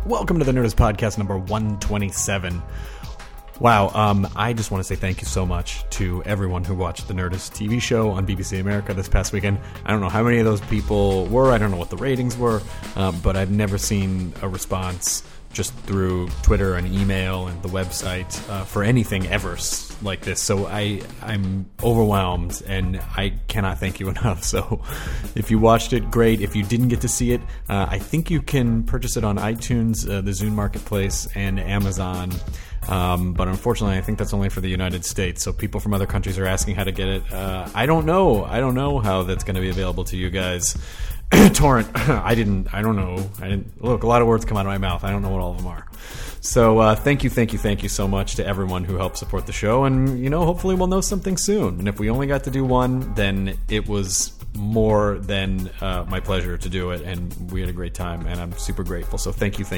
Welcome to the Nerdist Podcast number 127. Wow, I just want to say thank you so much to everyone who watched the Nerdist TV show on BBC America this past weekend. I don't know how many of those people were, I don't know what the ratings were, but I've never seen a response just through Twitter and email and the website for anything ever like this. So I'm overwhelmed, and I cannot thank you enough. So if you watched it, great. If you didn't get to see it, I think you can purchase it on iTunes, the Zune Marketplace, and Amazon. But unfortunately, I think that's only for the United States. So people from other countries are asking how to get it. I don't know. I don't know how that's going to be available to you guys. Torrent. I don't know. Look, a lot of words come out of my mouth. I don't know what all of them are. So thank you so much to everyone who helped support the show. And, hopefully we'll know something soon. And if we only got to do one, then it was more than my pleasure to do it. And we had a great time, and I'm super grateful. So thank you.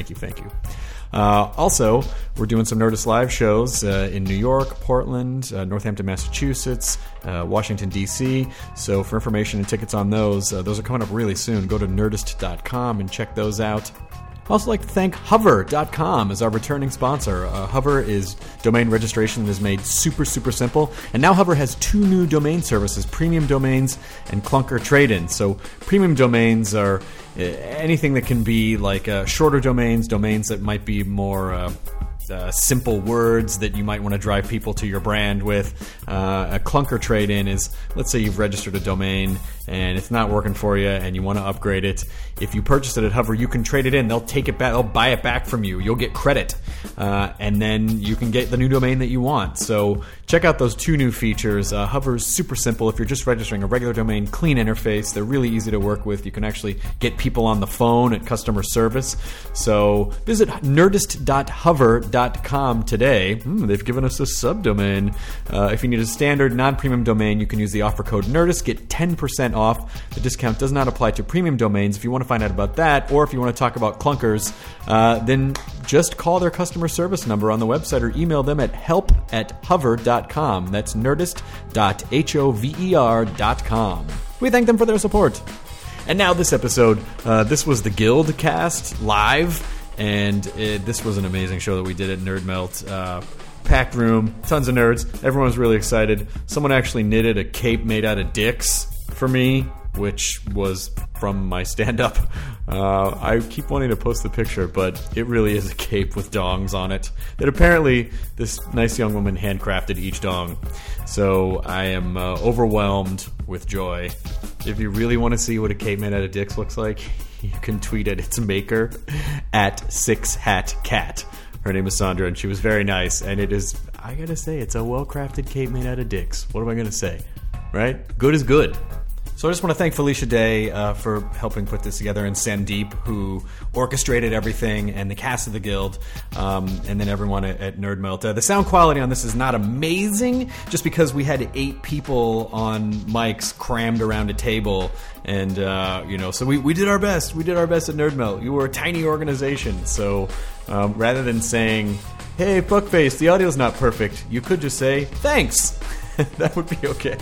Also, we're doing some Nerdist Live shows in New York, Portland, Northampton, Massachusetts, Washington, D.C. So for information and tickets on those are coming up really soon. Go to Nerdist.com and check those out. I'd also like to thank Hover.com as our returning sponsor. Hover is domain registration that is made super, super simple. And now Hover has 2 new domain services, Premium Domains and Clunker Trade-In. So Premium Domains are anything that can be like shorter domains that might be more simple words that you might want to drive people to your brand with. A Clunker Trade-In is, let's say you've registered a domain and it's not working for you and you want to upgrade it. If you purchase it at Hover, you can trade it in. They'll take it back. They'll buy it back from you. You'll get credit. And then you can get the new domain that you want. So check out those 2 new features. Hover's super simple. If you're just registering a regular domain, clean interface. They're really easy to work with. You can actually get people on the phone at customer service. So visit nerdist.hover.com today. They've given us a subdomain. If you need a standard non-premium domain, you can use the offer code NERDIST. Get 10% off. The discount does not apply to premium domains. If you want to find out about that, or if you want to talk about clunkers, then just call their customer service number on the website or email them at help@hover.com. That's nerdist.hover.com. We thank them for their support. And now this episode, this was the Guild Cast live, and this was an amazing show that we did at Nerd Melt. Packed room, tons of nerds. Everyone was really excited. Someone actually knitted a cape made out of dicks for me, which was from my stand-up. I keep wanting to post the picture, but it really is a cape with dongs on it that apparently this nice young woman handcrafted each dong. So I am overwhelmed with joy. If you really want to see what a cape made out of dicks looks like, you can tweet at its maker at 6hatcat. Her name is Sandra, and she was very nice. And it is, I gotta say, it's a well-crafted cape made out of dicks. What am I gonna say? Right? Good is good. So I just want to thank Felicia Day for helping put this together, and Sandeep, who orchestrated everything, and the cast of the Guild, and then everyone at Nerd Melt. The sound quality on this is not amazing, just because we had 8 people on mics crammed around a table, and so we did our best. We did our best at Nerd Melt. You were a tiny organization, so rather than saying, "Hey, fuckface, the audio's not perfect," you could just say, "Thanks." That would be okay.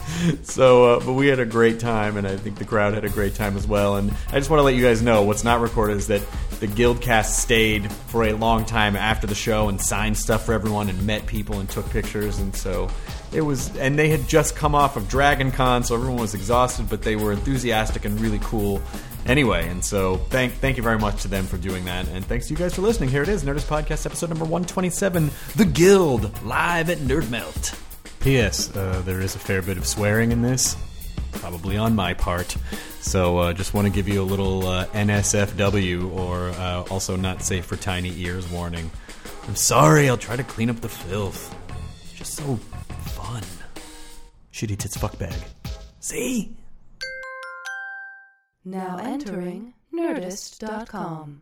So, but we had a great time, and I think the crowd had a great time as well. And I just want to let you guys know, what's not recorded is that the Guildcast stayed for a long time after the show and signed stuff for everyone and met people and took pictures. And so it was, and they had just come off of Dragon Con, so everyone was exhausted, but they were enthusiastic and really cool anyway. And so thank you very much to them for doing that. And thanks to you guys for listening. Here it is, Nerdist Podcast episode number 127, The Guild, live at Nerd Melt. P.S. There is a fair bit of swearing in this, probably on my part. So just want to give you a little NSFW, or also not safe for tiny ears warning. I'm sorry, I'll try to clean up the filth. It's just so fun. Shitty tits fuckbag. See? Now entering Nerdist.com.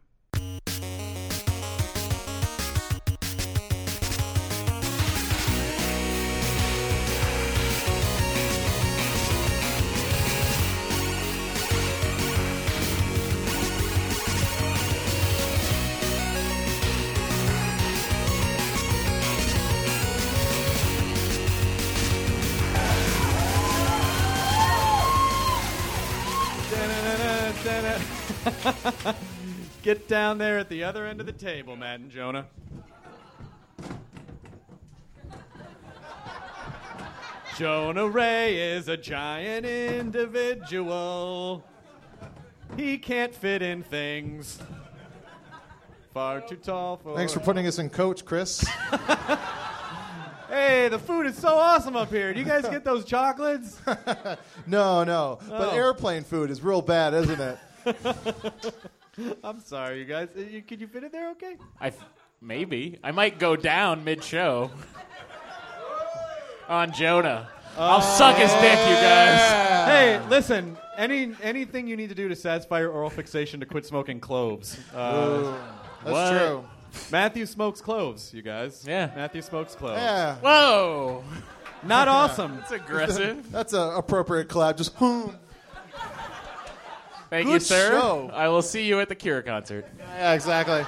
Get down there at the other end of the table, Matt and Jonah. Jonah Ray is a giant individual. He can't fit in things. Far too tall for... Thanks for putting us in coach, Chris. Hey, the food is so awesome up here. Do you guys get those chocolates? No. But airplane food is real bad, isn't it? I'm sorry, you guys. Could you fit in there okay? Maybe. I might go down mid-show on Jonah. I'll suck his dick, you guys. Hey, listen. Anything you need to do to satisfy your oral fixation to quit smoking cloves. That's true. Matthew smokes cloves, you guys. Yeah. Matthew smokes cloves. Yeah. Whoa. Not awesome. That's aggressive. That's an appropriate clap. Just, Thank you, Good sir. show. I will see you at the Cure concert. Yeah, exactly.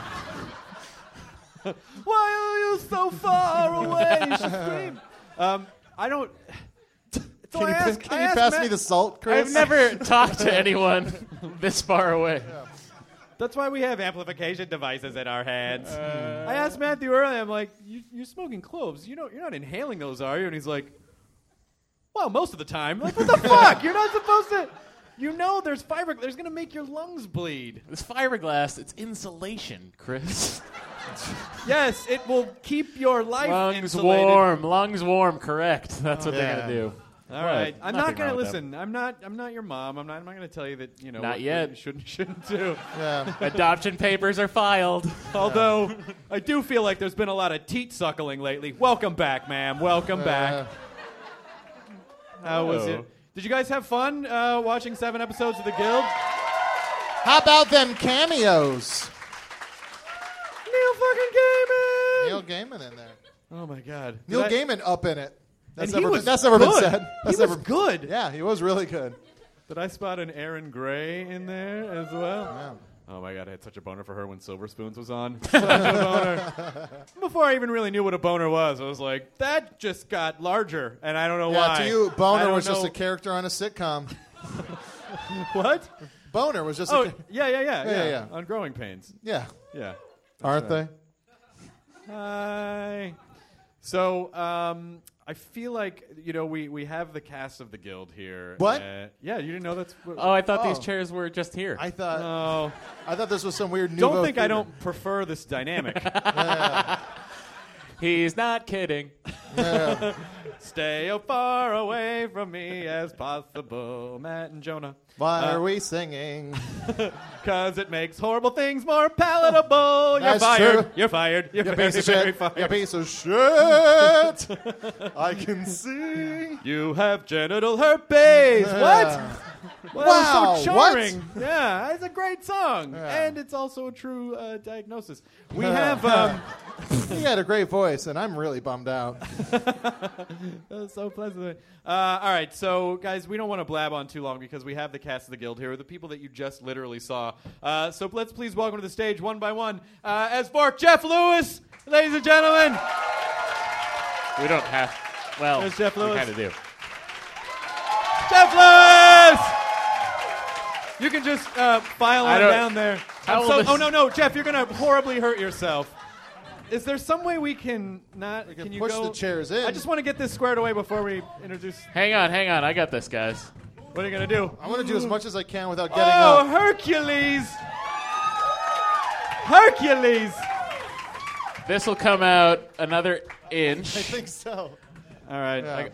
Why are you so far away? You should scream. I don't... So Can I you pass me the salt, Chris? I've never talked to anyone this far away. That's why we have amplification devices in our hands. I asked Matthew earlier, I'm like, you're smoking cloves. You're not inhaling those, are you? And he's like, well, most of the time. I'm like, what the fuck? You're not supposed to... You know there's fiberglass. There's going to make your lungs bleed. This fiberglass, it's insulation, Chris. Yes, it will keep your life Lungs insulated. Lungs warm, correct. That's what they're going to do. All right. I'm not Nothing going to wrong with listen. I'm not your mom. I'm not going to tell you that, Not what yet. you shouldn't do. Yeah. Adoption papers are filed. Although I do feel like there's been a lot of teat suckling lately. Welcome back, ma'am. Welcome back. How was it? Did you guys have fun watching 7 episodes of The Guild? How about them cameos? Neil fucking Gaiman! Neil Gaiman in there. Oh my God. Neil Gaiman up in it. That's And he never, was that's never been good. said. That's He was good. Yeah, he was really good. Did I spot an Aaron Gray in there as well? Yeah. Oh my God, I had such a boner for her when Silver Spoons was on. Such a boner. Before I even really knew what a boner was, I was like, that just got larger, and I don't know why. To you, I Boner don't was just know- a character on a sitcom. What? Boner was just Oh, yeah. yeah. On Growing Pains. yeah. Yeah. Aren't they? Hi. So, I feel like, we have the cast of the Guild here. What? Yeah, you didn't know that's... Oh, I thought these Oh. chairs were just here. I thought No. this was some weird. Don't nouveau think I theater. don't prefer this dynamic. He's not kidding. Stay as far away from me as possible, Matt and Jonah. Why are we singing? Because it makes horrible things more palatable. That's You're fired. true. You're fired. You're You very, piece of very shit. fired. You piece of shit. I can sing. You have genital herpes. What? Well, Wow, it's so what? charming. Yeah, it's a great song. Yeah. And it's also a true diagnosis. We have... He had a great voice, and I'm really bummed out. That was so pleasant. All right, so guys, we don't want to blab on too long because we have the cast of the Guild here, the people that you just literally saw. So let's please welcome to the stage one by one, as for Jeff Lewis, ladies and gentlemen. We don't have... Well, There's Jeff we Lewis. kind of do. Jeff Lewis. You can just file I on don't- down there. How I'm will this- oh no, Jeff, you're gonna horribly hurt yourself. Is there some way we can not? can you push go? the chairs in. I just want to get this squared away before we introduce. Hang on. I got this, guys. What are you gonna do? I want to do as much as I can without getting Oh, up. Hercules! Hercules! This will come out another inch. I think so. All right. Yeah.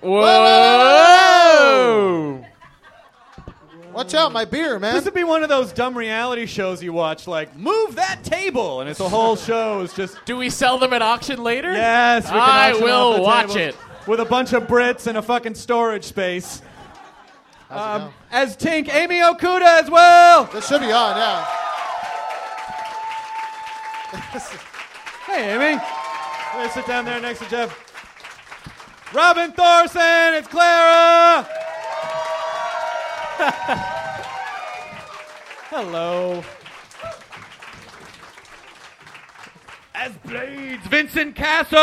Whoa! Watch out, my beer, man. This would be one of those dumb reality shows you watch, like, move that table! And it's a whole show is just, Do we sell them at auction later? yes, we can I auction will off the watch tables it. with a bunch of Brits and a fucking storage space. How's it going? As Tink, Amy Okuda as well! This should be on, yeah. Hey, Amy. Let me sit down there next to Jeff. Robin Thorson, it's Clara! Hello. As Blades, Vincent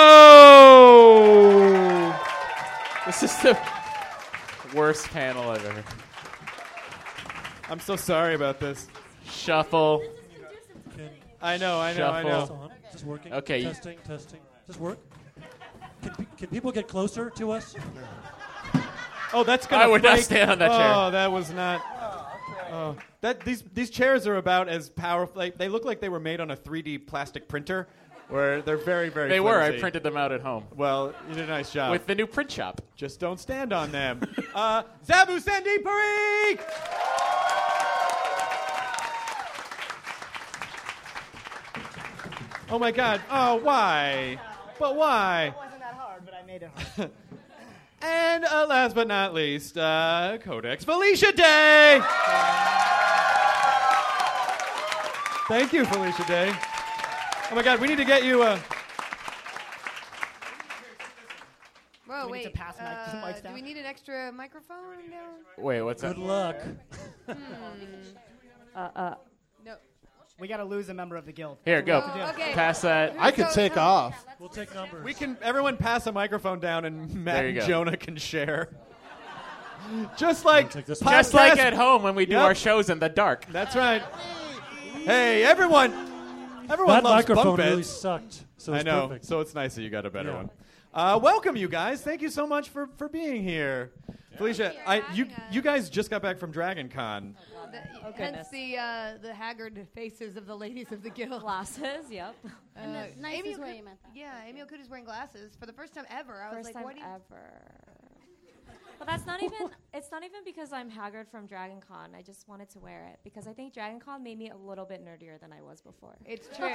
Casso! This is the worst panel I've ever. I'm so sorry about this. Shuffle. I know. Shuffle. Just working. Okay. Testing. Just work. Can people get closer to us? Oh, that's gonna I would break. not stand on that chair. Oh, that was not. Oh, that these chairs are about as powerful. They look like they were made on a 3D plastic printer, where they're very, very. They were. I flimsy. printed them out at home. Well, you did a nice job. With the new print shop. Just don't stand on them. Zabu Sandeep Parikh! Oh my God! Oh, why? But why? It wasn't that hard, but I made it hard. And last but not least, Codex Felicia Day. Thank you, Felicia Day. Oh my God, we need to get you a. Whoa, Do we wait. need to pass mics Do down? we need an extra microphone down? Wait, what's Good that? luck. No. We got to lose a member of the guild. Here, go. Oh, okay. Pass that. I could take off. We'll take numbers. We can. Everyone pass a microphone down, and Matt There you and go. Jonah can share. Just like take this Just like podcast- at home when we do Yep. our shows in the dark. That's right. Hey, everyone! Everyone That loves microphone bunk beds. really sucked. So I it's know. perfect. So it's nice that you got a better Yeah. one. Welcome, you guys. Thank you so much for being here. Felicia, Thank you for having us. you guys just got back from Dragon Con. Hence the haggard faces of the ladies of the guild. Glasses, yep. And the Amy nicest way Okuda- you meant that. Yeah, Amy Okuda's wearing glasses for the first time ever. I was First like, time what do you... ever. But that's not even. It's not even because I'm haggard from Dragon Con. I just wanted to wear it because I think Dragon Con made me a little bit nerdier than I was before. It's true.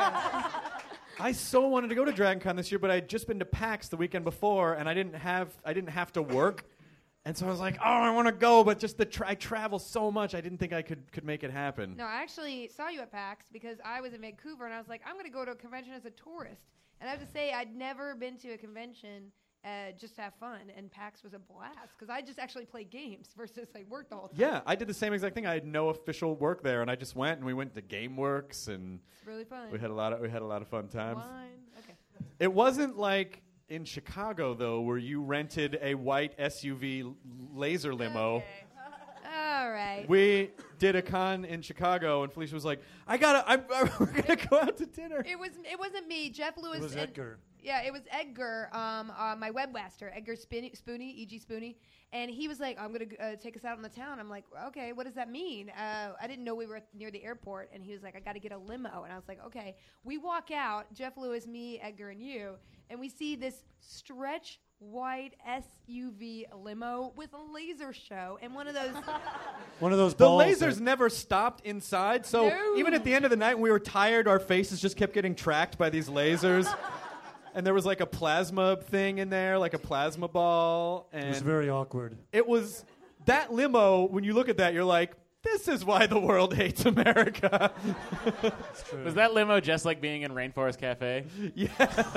I so wanted to go to Dragon Con this year, but I'd just been to PAX the weekend before, and I didn't have to work. And so I was like, oh, I want to go, but just I travel so much, I didn't think I could make it happen. No, I actually saw you at PAX because I was in Vancouver, and I was like, I'm going to go to a convention as a tourist. And I have to say, I'd never been to a convention just to have fun, and PAX was a blast because I just actually played games versus I worked the whole time. Yeah, I did the same exact thing. I had no official work there, and I just went, and we went to GameWorks, and It's really fun. we had a lot of fun times. Wine. Okay. It wasn't like in Chicago though, where you rented a white SUV laser limo. Okay. All right. We did a con in Chicago, and Felicia was like, we're gonna go out to dinner. It wasn't me. Jeff Lewis. It was and- Edgar. Yeah, it was Edgar, my webmaster, Edgar Spooney, E.G. Spooney, and he was like, I'm going to take us out on the town. I'm like, okay, what does that mean? I didn't know we were near the airport, and he was like, I got to get a limo. And I was like, okay. We walk out, Jeff Lewis, me, Edgar, and you, and we see this stretch white SUV limo with a laser show and one of those. One of those The balls lasers that- never stopped inside, so No. even at the end of the night when we were tired, our faces just kept getting tracked by these lasers. And there was like a plasma thing in there, like a plasma ball. And It was very awkward. it was that limo, when you look at that, you're like, this is why the world hates America. It's true. Was that limo just like being in Rainforest Cafe? It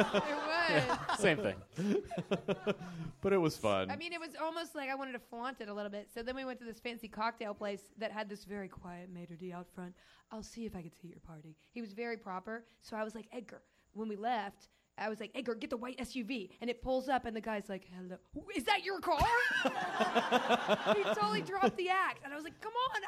was. Same thing. But it was fun. I mean, it was almost like I wanted to flaunt it a little bit. So then we went to this fancy cocktail place that had this very quiet maitre d' out front. I'll see if I can see your party. He was very proper. So I was like, Edgar, when we left, I was like, Edgar, get the white SUV. And it pulls up, and the guy's like, hello. Is that your car? He totally dropped the act. And I was like, come on,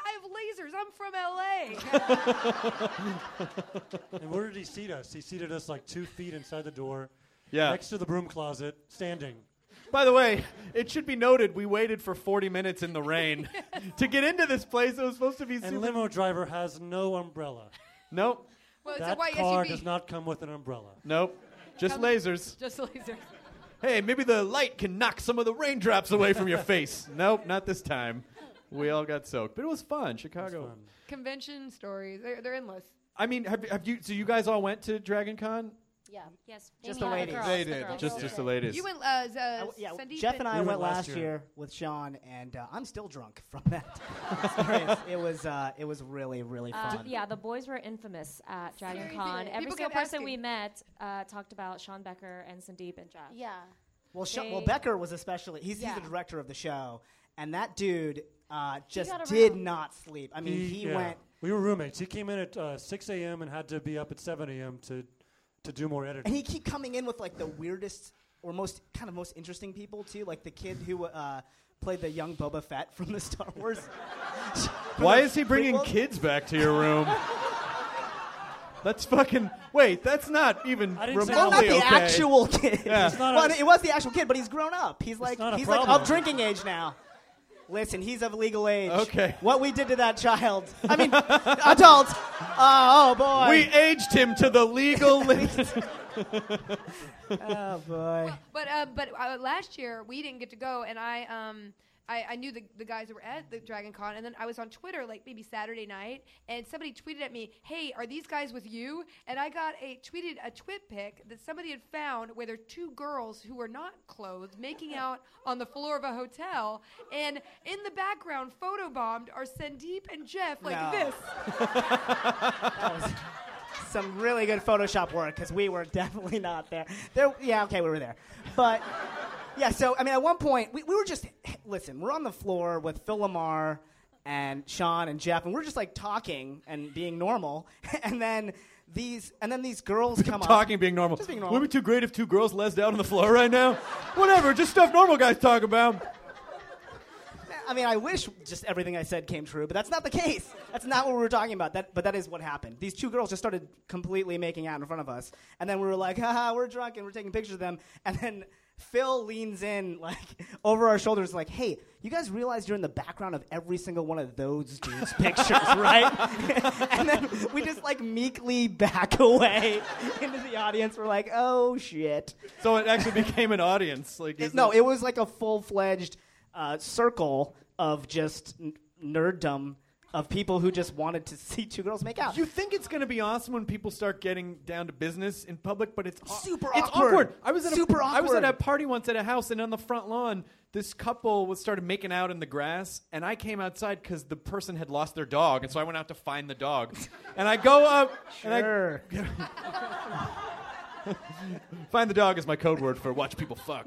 I have lasers. I'm from L.A. And where did he seat us? He seated us like 2 feet inside the door, Yeah. next to the broom closet, standing. By the way, it should be noted, we waited for 40 minutes in the rain to get into this place. It was supposed to be And super. limo driver has no umbrella. Nope. Well, it's a That white car SUV. does not come with an umbrella. Nope. Just Come- lasers. Just lasers. Hey, maybe the light can knock some of the raindrops away from your face. Nope, not this time. We all got soaked. But it was fun, It was Chicago. fun. Convention stories. They're endless. I mean, have you? So you guys all went to Dragon Con? Yeah. Yes, Just Amy the and ladies. girls, They the did. girls. Just the ladies. You went, Yeah, Sandeep Jeff and I We went went last last year year with Sean, and I'm still drunk from that experience. It was really, really fun. Yeah, the boys were infamous at Dragon Crazy. Con. Every People single kept person we asking. met talked about Sean Becker and Sandeep and Jeff. Yeah. Well, They- Becker was especially, he's Yeah. the director of the show, and that dude just got did around. not sleep. I mean, he yeah. went, We were roommates. He came in at 6 a.m. and had to be up at 7 a.m. to do more editing. and he keep coming in with like the weirdest or most interesting people too, like the kid who played the young Boba Fett from the Star Wars. Why is he bringing prequel. kids back to your room? That's fucking. Wait, that's not even I didn't say No, remotely not the okay. actual kid. Yeah. It's not Well, a- it was the actual kid, but he's grown up. He's like not a of problem. drinking age now. Listen, he's of legal age. Okay. What we did to that child. I mean, adult. Oh boy. We aged him to the legal limit. Oh boy. But last year we didn't get to go, and I knew the guys that were at the Dragon Con, and then I was on Twitter like maybe Saturday night, and somebody tweeted at me, "Hey, are these guys with you?" And I got a twit pic that somebody had found where there are two girls who were not clothed making out on the floor of a hotel, and in the background, photobombed are Sandeep and Jeff like No. this. That was some really good Photoshop work because we were definitely not there. Yeah, okay, we were there. But, yeah, so, I mean, at one point, we were just, listen, we're on the floor with Phil Lamar and Sean and Jeff, and we're just, like, talking and being normal, and then these girls come up. Talking, being normal. Just being normal. Wouldn't it be too great if two girls lesed out on the floor right now? Whatever, just stuff normal guys talk about. I mean, I wish just everything I said came true, but that's not the case. That's not what we were talking about. But that is what happened. These two girls just started completely making out in front of us, and then we were like, haha, we're drunk, and we're taking pictures of them, and then Phil leans in, like, over our shoulders, like, hey, you guys realize you're in the background of every single one of those dudes' pictures, right? And then we just, like, meekly back away into the audience. We're like, oh, shit. So it actually became an audience. Like, It was like a full-fledged circle of just nerddom of people who just wanted to see two girls make out. You think it's going to be awesome when people start getting down to business in public, but it's Super it's awkward. I was at Super I was at awkward. a party once at a house, and on the front lawn, this couple started making out in the grass, and I came outside because the person had lost their dog, and so I went out to find the dog. And I go up, Sure. and find the dog is my code word for watch people fuck.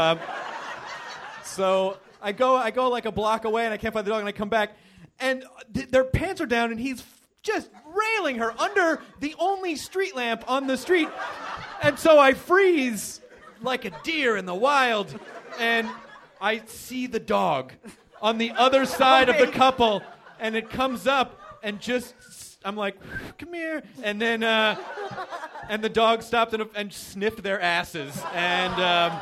So I go like a block away, and I can't find the dog, and I come back, and their pants are down, and he's just railing her under the only street lamp on the street. And so I freeze like a deer in the wild, and I see the dog on the other side of the couple, and it comes up, and just, I'm like, come here, and then, and the dog stopped and sniffed their asses, and,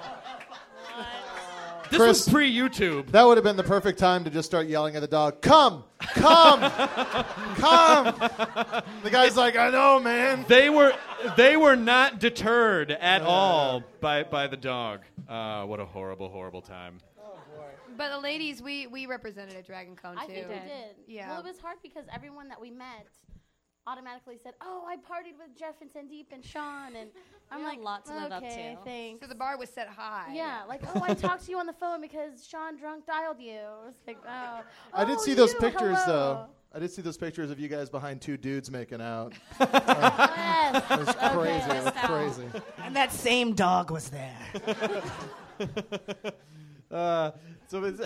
this Chris, was pre-YouTube. That would have been the perfect time to just start yelling at the dog, come, come, come. The guy's like, I know, man. They were not deterred at all by the dog. What a horrible, horrible time. But the ladies, we represented at Dragon Con too. I think we did. Yeah. Well, it was hard because everyone that we met automatically said, "Oh, I partied with Jeff and Sandeep and Sean," and I'm We had like, a lot to live up "Okay, to." thanks." So the bar was set high. Yeah, like, "Oh, I talked to you on the phone because Sean drunk dialed you." I was like, "Oh." I did "Oh, see those you, pictures, hello." though. I did see those pictures of you guys behind two dudes making out. Yes. It was crazy. It was Missed out. crazy. And that same dog was there. So it's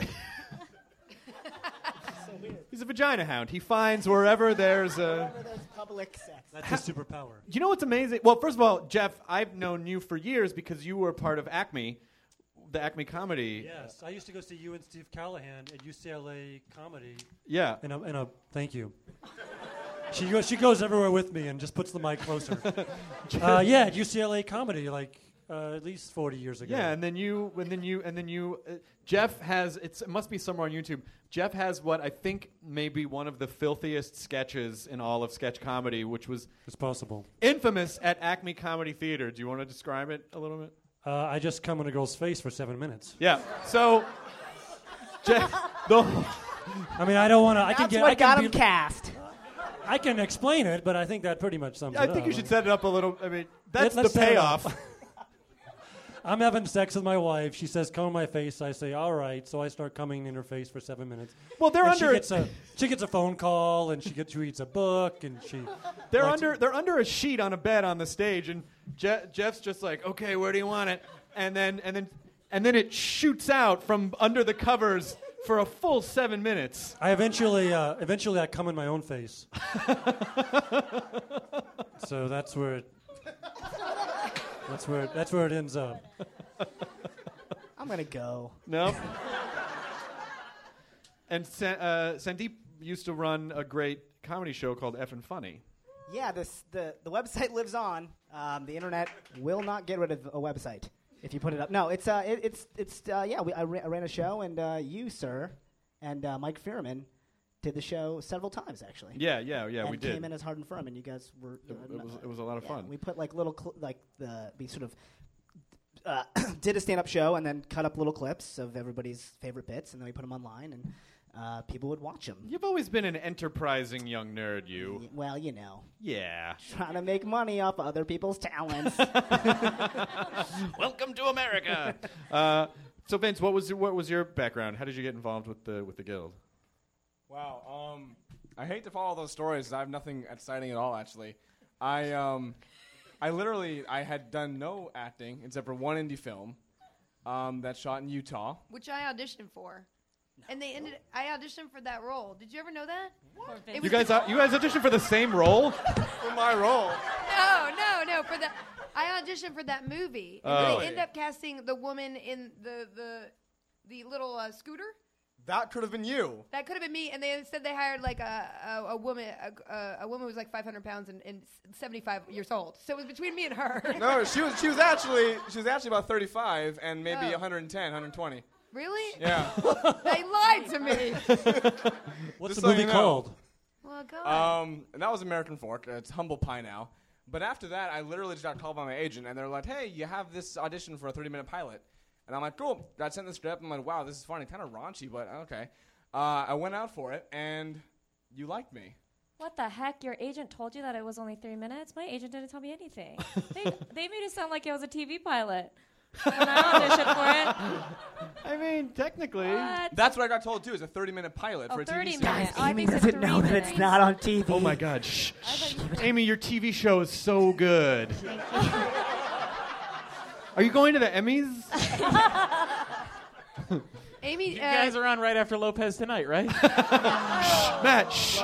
he's a vagina hound. He finds wherever there's a. There's public sex. That's his superpower. You know what's amazing? Well, first of all, Jeff, I've known you for years because you were part of Acme, the Acme Comedy. Yes, I used to go see you and Steve Callahan at UCLA Comedy. Yeah. In a thank you. She goes everywhere with me and just puts the mic closer. Yeah, at UCLA Comedy, like at least 40 years ago. Yeah, and then you, Jeff has, it must be somewhere on YouTube. Jeff has what I think may be one of the filthiest sketches in all of sketch comedy, which was It's possible. infamous at Acme Comedy Theater. Do you want to describe it a little bit? I just come in a girl's face for 7 minutes. Yeah. So, Jeff, Oh, I mean, I don't want to. I can That's get. what I can got be, him cast. I can explain it, but I think that pretty much sums it I up. think you should set it up a little. I mean, that's Let's the set it up. payoff. I'm having sex with my wife. She says, "Come in my face." I say, "All right." So I start coming in her face for 7 minutes. Well, they're And under. she gets a phone call, and she reads a book, and she. They're likes- under a sheet on a bed on the stage, and Jeff's just like, okay, where do you want it? And then it shoots out from under the covers for a full 7 minutes. I eventually I come in my own face. So that's where it ends up. I'm gonna go. No. And Sandeep used to run a great comedy show called Effin' Funny. Yeah, the website lives on. The internet will not get rid of a website if you put it up. No, I ran a show, and you, sir, and Mike Fearman did the show several times, actually. Yeah, and we did. came in as Hard and Firm, and you guys were. It was a lot of fun. We put like little we sort of did a stand-up show and then cut up little clips of everybody's favorite bits, and then we put them online, and people would watch them. You've always been an enterprising young nerd, you. Well, you know. Yeah. Trying to make money off other people's talents. Welcome to America. So Vince, what was your background? How did you get involved with the guild? Wow. I hate to follow those stories 'cause I have nothing exciting at all. Actually, I had done no acting except for one indie film that shot in Utah. Which I auditioned for. And I auditioned for that role. Did you ever know that? You guys auditioned for the same role? For my role. No. I auditioned for that movie. And they ended up casting the woman in the little scooter. That could have been you. That could have been me. And they said they hired like a woman who was like 500 pounds and 75 years old. So it was between me and her. No, she was actually about 35 and maybe 110, 120. Really? Yeah. They lied to me. What's Just the movie called? Well, go ahead. And that was American Fork. It's Humble Pie now. But after that, I literally just got called by my agent, and they're like, hey, you have this audition for a 30-minute pilot. And I'm like, cool. I sent the script. I'm like, wow, this is funny. Kind of raunchy, but okay. I went out for it, and you liked me. What the heck? Your agent told you that it was only 3 minutes? My agent didn't tell me anything. They made it sound like it was a TV pilot. When I auditioned for it. I mean, technically. What? That's what I got told, too, is a 30-minute pilot for a 30 TV series. minutes. Oh, I Amy think it's doesn't 3 know that minutes. it's not on TV. Oh my God! Shh. Amy, your TV show is so good. Are you going to the Emmys? Amy, You guys are on right after Lopez tonight, right? Matt. Shh.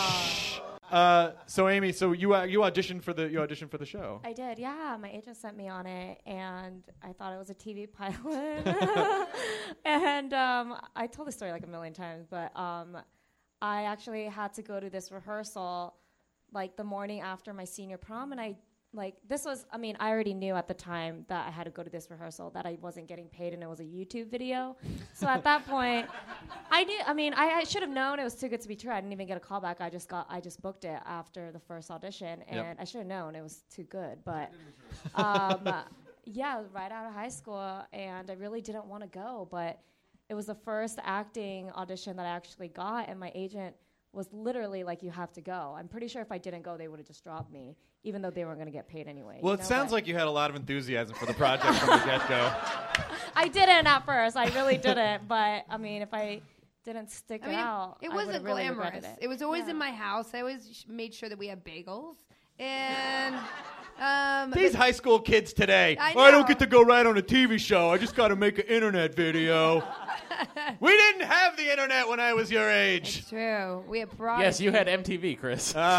So Amy, you auditioned for the show. I did, yeah. My agent sent me on it, and I thought it was a TV pilot. And I told the story like a million times, but I actually had to go to this rehearsal like the morning after my senior prom, and I already knew at the time that I had to go to this rehearsal, that I wasn't getting paid, and it was a YouTube video. So at that point, I should have known it was too good to be true. I didn't even get a call back. I just booked it after the first audition, and I should have known it was too good. But yeah, I was right out of high school, and I really didn't want to go, but it was the first acting audition that I actually got, and my agent was literally like, you have to go. I'm pretty sure if I didn't go, they would have just dropped me, even though they weren't going to get paid anyway. Well, it sounds like you had a lot of enthusiasm for the project from the get-go. I didn't at first. I really didn't. But, I mean, if I didn't stick it out, it I wasn't really glamorous. regretted It was always in my house. I always made sure that we had bagels. And these high school kids today. I I don't know. get to go right on a TV show. I just got to make an internet video. We didn't have the internet when I was your age. It's true. We had Prodigy. Yes, you had MTV, Chris. Oh.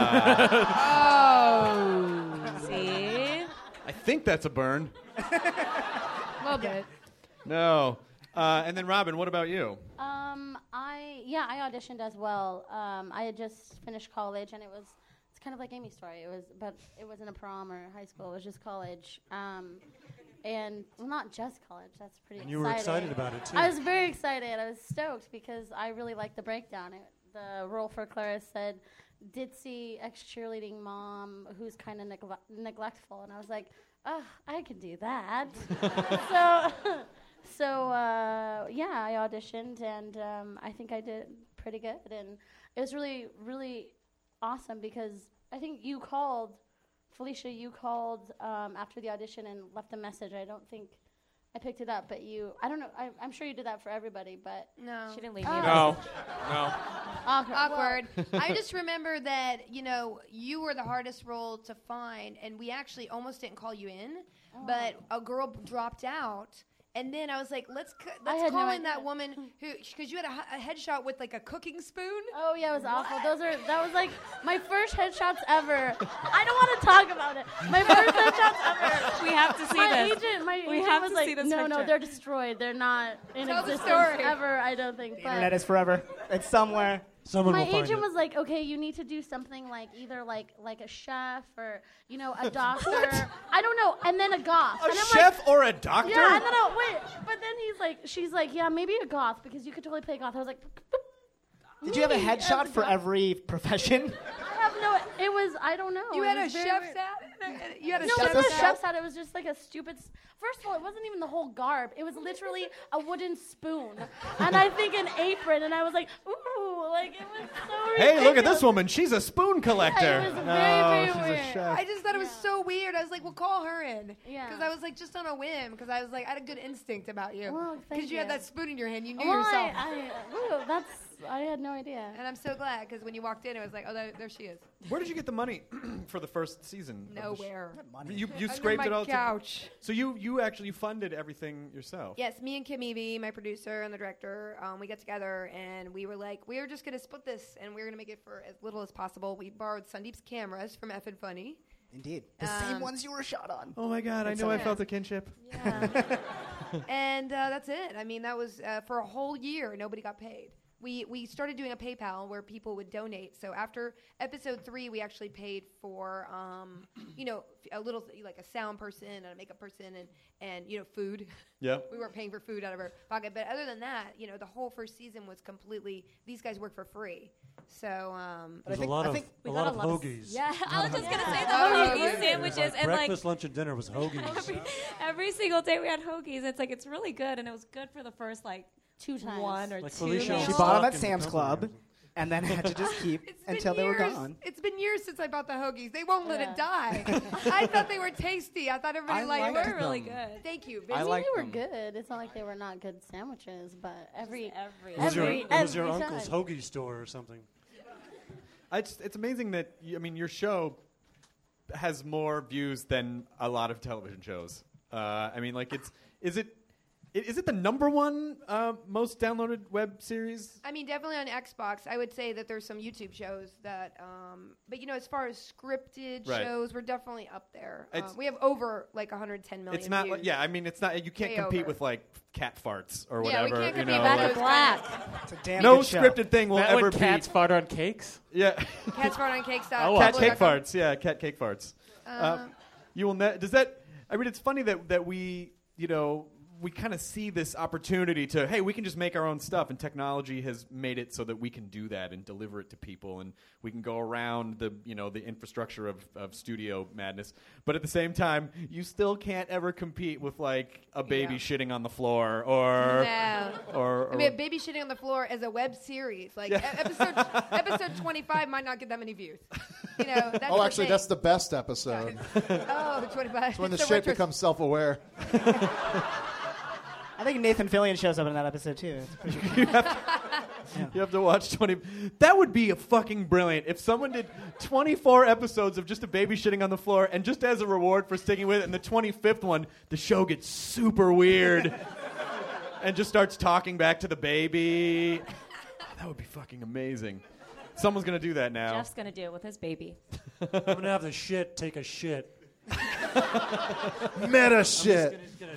See? I think that's a burn. A little bit. No. And then Robin, what about you? I auditioned as well. I had just finished college, and it's kind of like Amy's story. But it wasn't a prom or high school. It was just college. And not just college. That's pretty exciting. You were excited about it, too. I was very excited. I was stoked because I really liked the breakdown. The role for Clarice said, ditzy ex-cheerleading mom who's kind of neglectful. And I was like, oh, I can do that. So I auditioned, and I think I did pretty good. And it was really, really awesome because I think Felicia, you called after the audition and left a message. I don't think I picked it up, but I don't know. I'm sure you did that for everybody, but No. She didn't leave me. No. Awkward. I just remember that, you were the hardest role to find, and we actually almost didn't call you in, but a girl dropped out. And then I was like, let's had call no in that idea. woman because you had a headshot with like a cooking spoon. Oh yeah, it was awful. That was like my first headshots ever. I don't want to talk about it. My first headshots ever. We have to see this. My We agent have was to like, see this no, picture. they're destroyed. They're not in Tell the existence story. ever. I don't think. The But internet is forever. It's somewhere. Someone My will find agent it. was like, okay, you need to do something like either like a chef or a doctor. I don't know, and then a goth. A and I'm chef or a doctor? Yeah, and then but then she's like, yeah, maybe a goth because you could totally play a goth. I was like, Did you have a maybe as headshot for goth. every profession? I have no. It was I don't know. You It had a was very chef's weird. hat? You had a No, it chef's wasn't a hat? chef's hat. It was just like a stupid. First of all, it wasn't even the whole garb. It was literally a wooden spoon, and I think an apron. And I was like, ooh, like it was so ridiculous. Hey, look at this woman. She's a spoon collector. Yeah, it was very, she's very a weird. chef. I just thought it was so weird. I was like, well, call her in. Yeah. Because I was like, just on a whim. Because I was like, I had a good instinct about you. Well, thank Because you had you. that spoon in your hand. You knew Well, yourself. I had no idea. And I'm so glad because when you walked in, it was like, oh, there she is. Where did you get the money for the first season? of the Nowhere. You Under scraped my it all. couch. So you actually funded everything yourself. Yes, me and Kim Evie, my producer and the director, we got together and we were like, we were just going to split this and we were going to make it for as little as possible. We borrowed Sandeep's cameras from F and Funny. Indeed. The same ones you were shot on. Oh my God! I know I felt a kinship. Yeah. And that's it. I mean, that was for a whole year. Nobody got paid. We started doing a PayPal where people would donate. So after episode 3, we actually paid for, a little like a sound person and a makeup person and food. Yeah. We weren't paying for food out of our pocket, but other than that, the whole first season was completely. These guys work for free. So There's a lot of hoagies. Yeah, I was just gonna say the Oh, hoagie okay. sandwiches and Breakfast, lunch, and dinner was hoagies. every single day we had hoagies. It's really good, and it was good for the first 2 times. 1 or Like 2 Felicia meals. She bought them at Stuck in Sam's the Club, company. and then had to just keep It's been until they were years. gone. It's been years since I bought the hoagies. They won't let Yeah. it die. I thought they were tasty. I thought everybody I liked liked They them. were really good. Thank you. I I like think they them. were good. It's not like they were not good sandwiches, but every Every It was your, every, it was your every uncle's time. hoagie store or something. It's amazing that your show has more views than a lot of television shows. Is it the number one most downloaded web series? I mean, definitely on Xbox. I would say that there's some YouTube shows that, but as far as scripted Right. shows, we're definitely up there. It's- We have over like 110 million. It's not. views. It's not. You can't Way compete over. with like cat farts or Yeah, we whatever. can't you compete know, with Back like- to black. It's a damn no good show. scripted thing will That ever when cats beat. fart on cakes? Yeah, Cats fart on cakes. cat cake farts. Yeah, cat cake farts. You will. Does that? I mean, it's funny that we we kind of see this opportunity to, hey, we can just make our own stuff, and technology has made it so that we can do that and deliver it to people, and we can go around the the infrastructure of studio madness. But at the same time, you still can't ever compete with like a baby Yeah. shitting on the floor or No. or I mean, baby shitting on the floor as a web series. Like episode 25 might not get that many views. That's Oh, the actually, thing. that's the best episode. Oh, 25. It's when the It's shit retro- becomes self-aware. I think Nathan Fillion shows up in that episode too. It's pretty You have to watch 20. That would be a fucking brilliant. If someone did 24 episodes of just a baby shitting on the floor, and just as a reward for sticking with it, and the 25th one, the show gets super weird and just starts talking back to the baby. That would be fucking amazing. Someone's going to do that now. Jeff's gonna do it with his baby. I'm going to have the shit take a shit. Meta shit.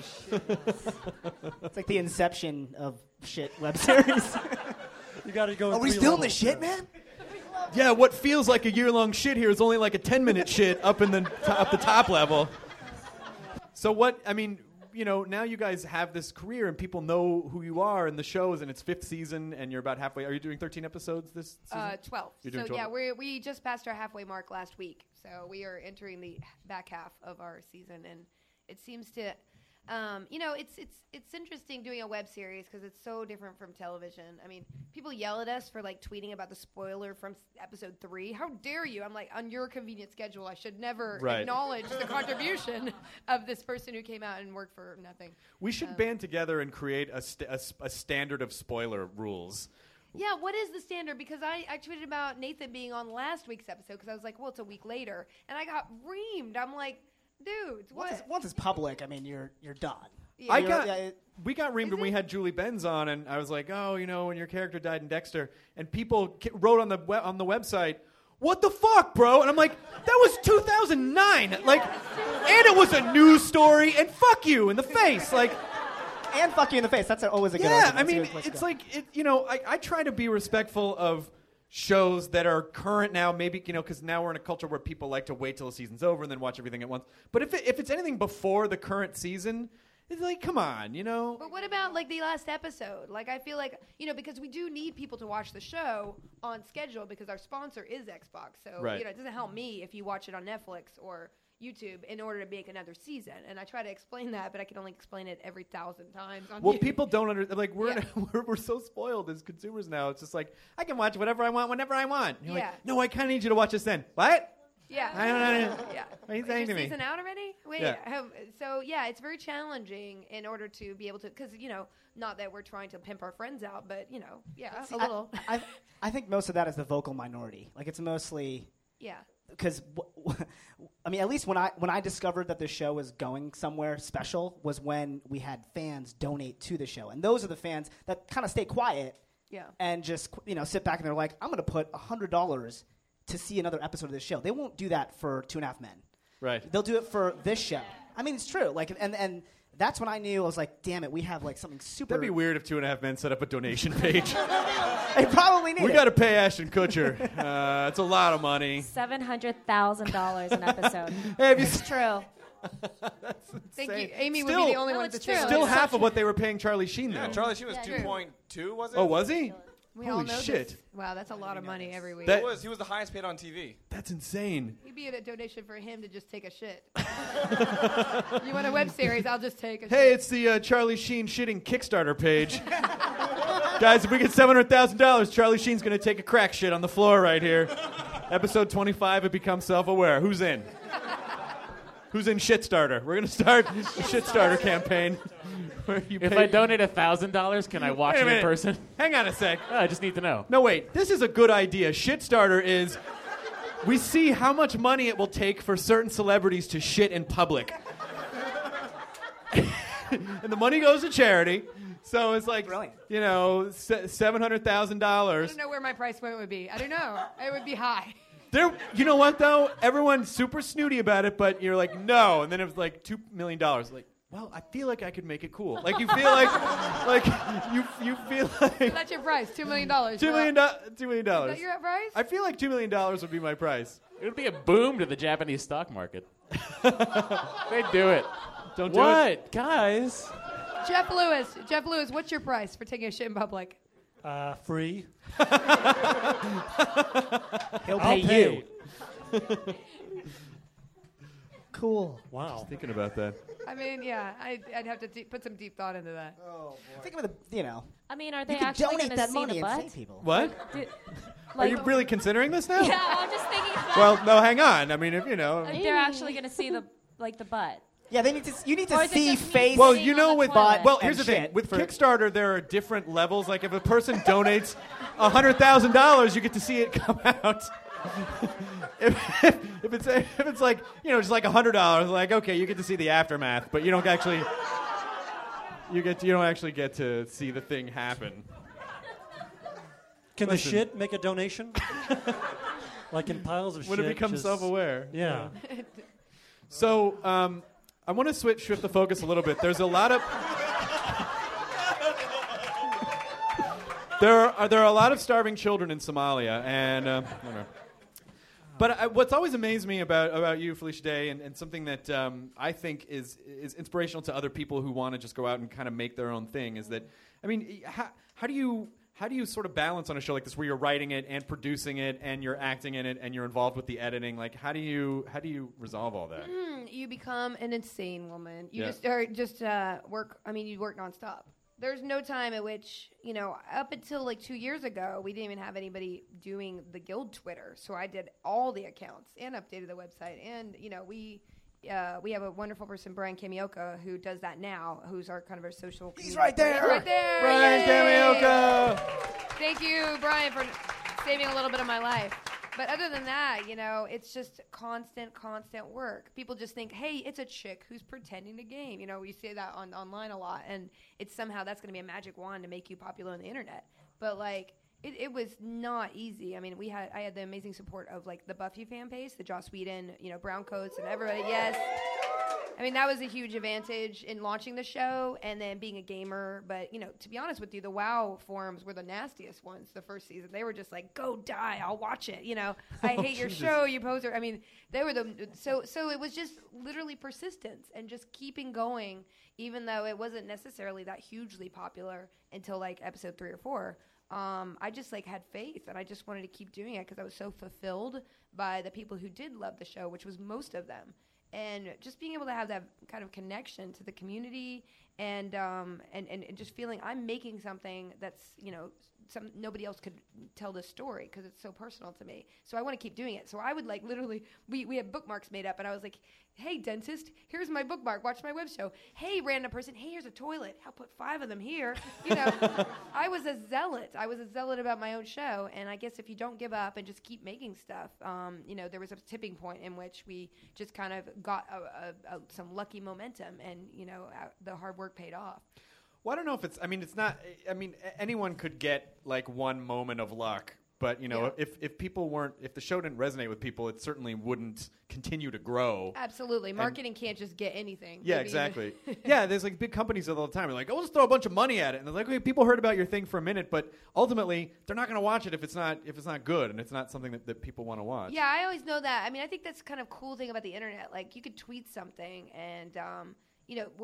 It's like the inception of shit web series. You got to go. Are we still in the shit, man? Yeah, what feels like a year-long shit here is only like a 10-minute shit up in the up the top level. So what? I mean, now you guys have this career and people know who you are in the shows, and it's 5th season, and you're about halfway. Are you doing 13 episodes this season? 12. You're doing So 12. yeah, we just passed our halfway mark last week. So we are entering the back half of our season, and it seems to, it's interesting doing a web series because it's so different from television. I mean, people yell at us for like tweeting about the spoiler from episode 3. How dare you? I'm like, on your convenient schedule, I should never Right. acknowledge the contribution of this person who came out and worked for nothing. We should band together and create a standard of spoiler rules. Yeah, what is the standard? Because I tweeted about Nathan being on last week's episode because I was like, well, it's a week later. And I got reamed. I'm like, dudes, what? Once it's public, I mean, you're done. Yeah. We got reamed when we had Julie Benz on, and I was like, oh, when your character died in Dexter, and people wrote on the website, what the fuck, bro? And I'm like, that was 2009. Like, and it was a news story, and fuck you in the face. Like, And fuck you in the face. That's always a good yeah, argument. I That's a mean, good place to it's go. like, I try to be respectful of shows that are current now, maybe, because now we're in a culture where people like to wait till the season's over and then watch everything at once. But if it's anything before the current season, it's like, come on, But what about like the last episode? Like, I feel like, because we do need people to watch the show on schedule because our sponsor is Xbox. So, Right. It doesn't help me if you watch it on Netflix or YouTube in order to make another season. And I try to explain that, but I can only explain it every 1,000 times on Well, YouTube. people don't understand. Like, we're so spoiled as consumers now. It's just like, I can watch whatever I want whenever I want. And you're Yeah. like, no, I kind of need you to watch this then. What? Yeah. I don't know. Yeah. What are you Is saying your to me? season out already? Wait. Yeah. It's very challenging in order to be able to, because, not that we're trying to pimp our friends out, but, a little. I think most of that is the vocal minority. Like, it's mostly Yeah. because at least when I discovered that the show was going somewhere special was when we had fans donate to the show, and those are the fans that kind of stay quiet, Yeah. and just sit back and they're like, I'm going to put $100 to see another episode of this show. They won't do that for 2.5 Men. Right. They'll do it for this show. I mean, it's true. Like, and that's when I knew. I was like, damn it, we have like something super. That'd be weird if 2.5 Men set up a donation page. They probably need We it. got to pay Ashton Kutcher. It's a lot of money. $700,000 an episode. Hey, have you It's true. Thank insane. you. Amy would Still- be the only No, one it's to true. say Still that. half of what they were paying Charlie Sheen, though. Yeah, Charlie Sheen was Yeah. 2.2, was it? Oh, was he? We Holy all know shit. This. Wow, that's a lot of money every week. That- He was the highest paid on TV. That's insane. You'd be at a donation for him to just take a shit. You want a web series? I'll just take a Hey, shit. it's the Charlie Sheen shitting Kickstarter page. Guys, if we get $700,000, Charlie Sheen's going to take a crack shit on the floor right here. Episode 25, it becomes self-aware. Who's in? Who's in Shitstarter? We're going to start the Shitstarter campaign. Where you If pay- I donate $1,000, can I watch Wait a it in minute. person? Hang on a sec. Oh, I just need to know. No, wait. This is a good idea. Shitstarter is we see how much money it will take for certain celebrities to shit in public. And the money goes to charity. So it's like, Brilliant. $700,000. I don't know where my price point would be. I don't know. It would be high. There, you know what though? Everyone's super snooty about it, but you're like, no. And then it was like $2 million. Like, well, I feel like I could make it cool. Like you feel like you feel like That's your price, $2 million. $2 million. $2 million. Is that your price? I feel like $2 million would be my price. It would be a boom to the Japanese stock market. They'd do it. Don't do it. What? Guys? Jeff Lewis, what's your price for taking a shit in public? Free. He'll I'll pay pay. you. Cool. Wow. Thinking about that. I mean, yeah, I'd have to put some deep thought into that. Think of it. I mean, are they You can actually donate going to that see money the and butt? save people. What? Do- Are like, you really considering this now? Yeah, I'm just thinking. Well, no, hang on. I mean, if you know. Like they're actually going to see the butt. Yeah, they need to. You need Or to is it see just me face. Well, sitting you on know, the with toilet? well, here's the and thing. shit With for- Kickstarter, there are different levels. Like if a person donates $100,000, you get to see it come out. if it's like just like $100, like okay, you get to see the aftermath, but you don't actually you don't actually get to see the thing happen. Can Listen. the shit make a donation? Like in piles of When shit. it becomes just- self-aware. Yeah. So I want to shift the focus a little bit. There's a lot of there are a lot of starving children in Somalia, and whatever. But what's always amazed me about you, Felicia Day, and something that I think is inspirational to other people who want to just go out and kind of make their own thing is that, I mean, how do you sort of balance on a show like this where you're writing it and producing it and you're acting in it and you're involved with the editing? Like, how do you resolve all that? You become an insane woman. You Yeah. just work. I mean, you work nonstop. There's no time at which, up until like 2 years ago, we didn't even have anybody doing the Guild Twitter. So I did all the accounts and updated the website. And, we have a wonderful person, Brian Kamioka, who does that now, who's our kind of our social. He's right there. He's right there. Brian Yay! Kamioka! Thank you, Brian, for saving a little bit of my life. But other than that, it's just constant work. People just think, hey, it's a chick who's pretending to game. We see that online a lot, and it's somehow that's going to be a magic wand to make you popular on the internet. But like, it was not easy. I mean, I had the amazing support of like the Buffy fan base, the Joss Whedon, brown coats, and everybody. Yes. I mean, that was a huge advantage in launching the show and then being a gamer. But, you know, to be honest with you, the WoW forums were the nastiest ones the first season. They were just like, go die, I'll watch it. You know, I hate your show, you poser. I mean, they were so it was just literally persistence and just keeping going, even though it wasn't necessarily that hugely popular until like episode 3 or 4. I just like had faith and I just wanted to keep doing it because I was so fulfilled by the people who did love the show, which was most of them. And just being able to have that kind of connection to the community and just feeling I'm making something that's, you know, nobody else could tell this story because it's so personal to me. So I want to keep doing it. So I would like literally, we had bookmarks made up and I was like, hey, dentist, here's my bookmark. Watch my web show. Hey, random person, hey, here's a toilet. I'll put 5 of them here. You know, I was a zealot. I was a zealot about my own show. And I guess if you don't give up and just keep making stuff, you know, there was a tipping point in which we just kind of got some lucky momentum and, you know, the hard work paid off. Well, I don't know if it's. I mean, it's not. I mean, anyone could get like one moment of luck, but you know, if people weren't, if the show didn't resonate with people, it certainly wouldn't continue to grow. Absolutely, marketing can't just get anything. Yeah, exactly. Yeah, there's like big companies all the time. They're like, oh, let's throw a bunch of money at it, and they're like, okay, people heard about your thing for a minute, but ultimately, they're not going to watch it if it's not good and it's not something that people want to watch. Yeah, I always know that. I mean, I think that's kind of cool thing about the internet. Like, you could tweet something and. You know,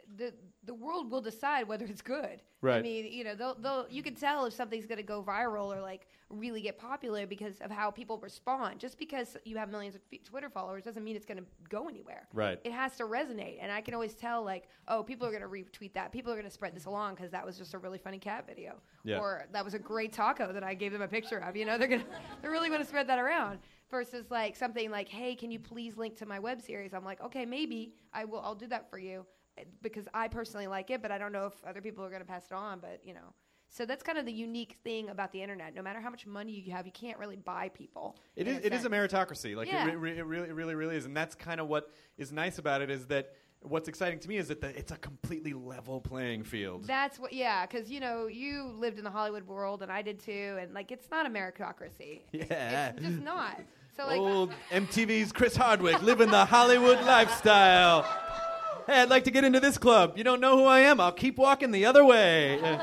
the world will decide whether it's good. Right. I mean, you know, you can tell if something's going to go viral or like really get popular because of how people respond. Just because you have millions of Twitter followers doesn't mean it's going to go anywhere. Right. It has to resonate, and I can always tell like, oh, people are going to retweet that. People are going to spread this along because that was just a really funny cat video, or that was a great taco that I gave them a picture of. You know, they're really going to spread that around. Versus like something like, hey, can you please link to my web series? I'm like, okay, maybe I'll do that for you because I personally like it, but I don't know if other people are going to pass it on. But you know, so that's kind of the unique thing about the internet. No matter how much money you have, you can't really buy people. It is a meritocracy. Like it really is, and that's kind of what is nice about it. Is that what's exciting to me is that it's a completely level playing field. That's what, because you know you lived in the Hollywood world, and I did too, and like it's not a meritocracy. Yeah, it's just not. So like old MTV's Chris Hardwick living the Hollywood lifestyle. Hey, I'd like to get into this club. You don't know who I am? I'll keep walking the other way. You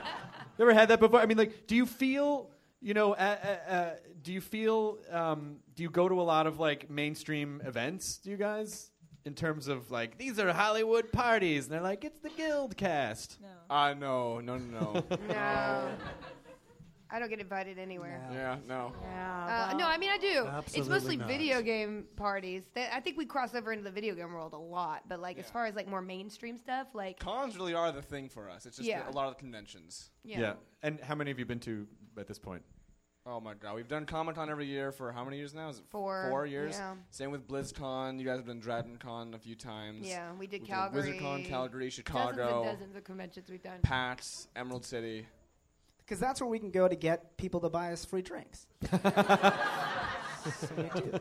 ever had that before? I mean, like, do you feel, you know, do you go to a lot of like mainstream events? Do you guys? In terms of like, these are Hollywood parties, and they're like, it's the Guild cast. No. No. I don't get invited anywhere. No. Yeah, no. Yeah, no, I mean, I do. Absolutely it's mostly not. video game parties. I think we cross over into the video game world a lot, but like as far as like more mainstream stuff, like cons really are the thing for us. It's just a lot of the conventions. Yeah. And how many have you been to at this point? Oh my God, we've done Comic-Con every year for how many years now? Is it 4 years? Yeah. Same with BlizzCon. You guys have done DragonCon a few times. Yeah, we did We've Calgary. done WizardCon, Calgary, Chicago. Dozens of conventions we've done. PAX, Emerald City. Because that's where we can go to get people to buy us free drinks. So we do.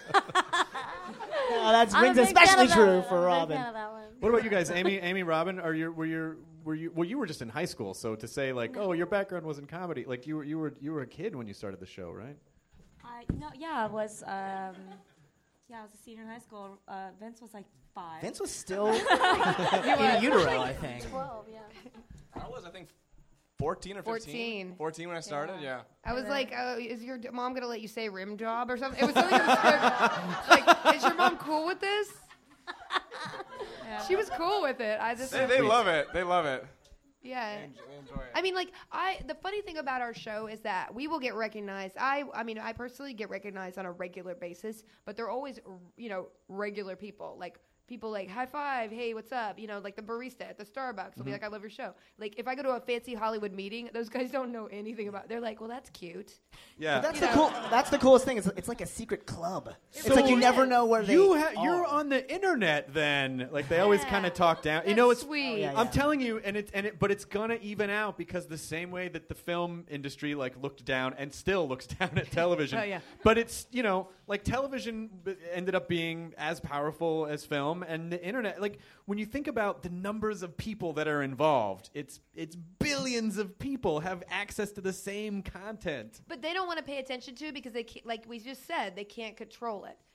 That rings especially true for Robin. What about you guys, Amy, Robin? Were you were just in high school, so to say like, oh, your background was in comedy, like you were a kid when you started the show, right? I was a senior in high school. Vince was like 5. Vince was still in utero, I think. 12, yeah. I was, I think, 14 or 15. 14 when I started, yeah. I was like, is your mom going to let you say rim job or something? It was something like, is your mom cool with this? She was cool with it. They love it. They love it. Yeah. They enjoy it. I mean, like, the funny thing about our show is that we will get recognized. I mean, I personally get recognized on a regular basis, but they're always, you know, regular people. Like, people like, high five, hey, what's up? You know, like the barista at the Starbucks will be like, I love your show. Like, if I go to a fancy Hollywood meeting, those guys don't know anything about it. They're like, well, that's cute. Yeah. But that's the coolest thing. It's like a secret club. It's like you never know where you're on the internet then. Like they always kind of talk down. You know, it's sweet. Yeah. I'm telling you, but it's gonna even out because the same way that the film industry like looked down and still looks down at television. Oh, yeah. But it's, you know, like television ended up being as powerful as film, and the internet. Like when you think about the numbers of people that are involved, it's billions of people have access to the same content. But they don't want to pay attention to it because they can't, like we just said, they can't control it.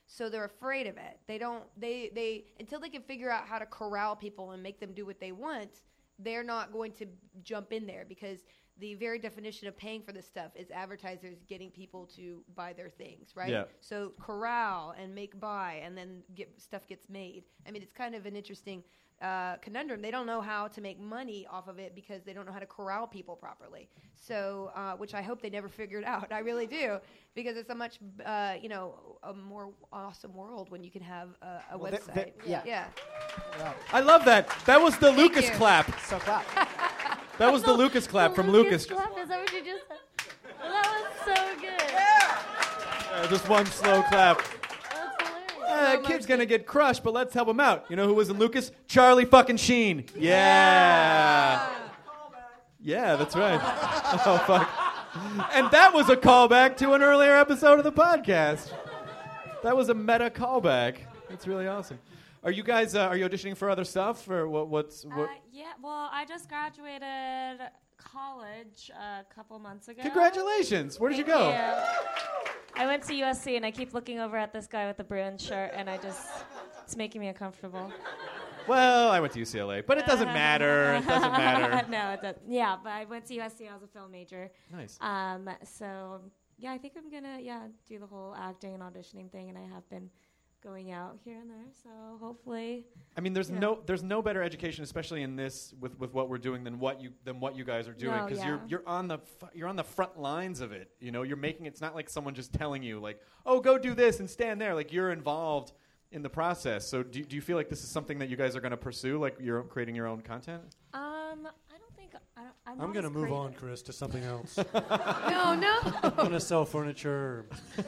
So they're afraid of it. They until they can figure out how to corral people and make them do what they want, they're not going to jump in there, because the very definition of paying for this stuff is advertisers getting people to buy their things, right? Yeah. So corral and make buy, and then stuff gets made. I mean, it's kind of an interesting conundrum. They don't know how to make money off of it because they don't know how to corral people properly. So, which I hope they never figured out. I really do, because it's a much, a more awesome world when you can have a website. Yeah. I love that. That was the Lucas you. clap. So clap. That was the Lucas clap from Lucas. Clap, is that what you just said? That was so good. Just one slow clap. That's hilarious. That kid's going to get crushed, but let's help him out. You know who was in Lucas? Charlie fucking Sheen. Yeah. Yeah, that's right. Oh, fuck. And that was a callback to an earlier episode of the podcast. That was a meta callback. That's really awesome. Are you guys, are you auditioning for other stuff? Or what? Yeah, well, I just graduated college a couple months ago. Congratulations. Where did you go? Yeah. I went to USC, and I keep looking over at this guy with the Bruins shirt, and it's making me uncomfortable. Well, I went to UCLA, but it doesn't matter. It doesn't matter. No, it doesn't. Yeah, but I went to USC. I was a film major. Nice. So, yeah, I think I'm going to, do the whole acting and auditioning thing, and I have been going out here and there, so hopefully. I mean, there's no better education, especially in this with what we're doing than what you guys are doing, because you're on the front lines of it. You know, you're making it's not like someone just telling you like, oh, go do this and stand there. Like, you're involved in the process. So do you feel like this is something that you guys are going to pursue, like you're creating your own content? I don't think I'm going to move on, Chris, to something else. No. I'm going to sell furniture.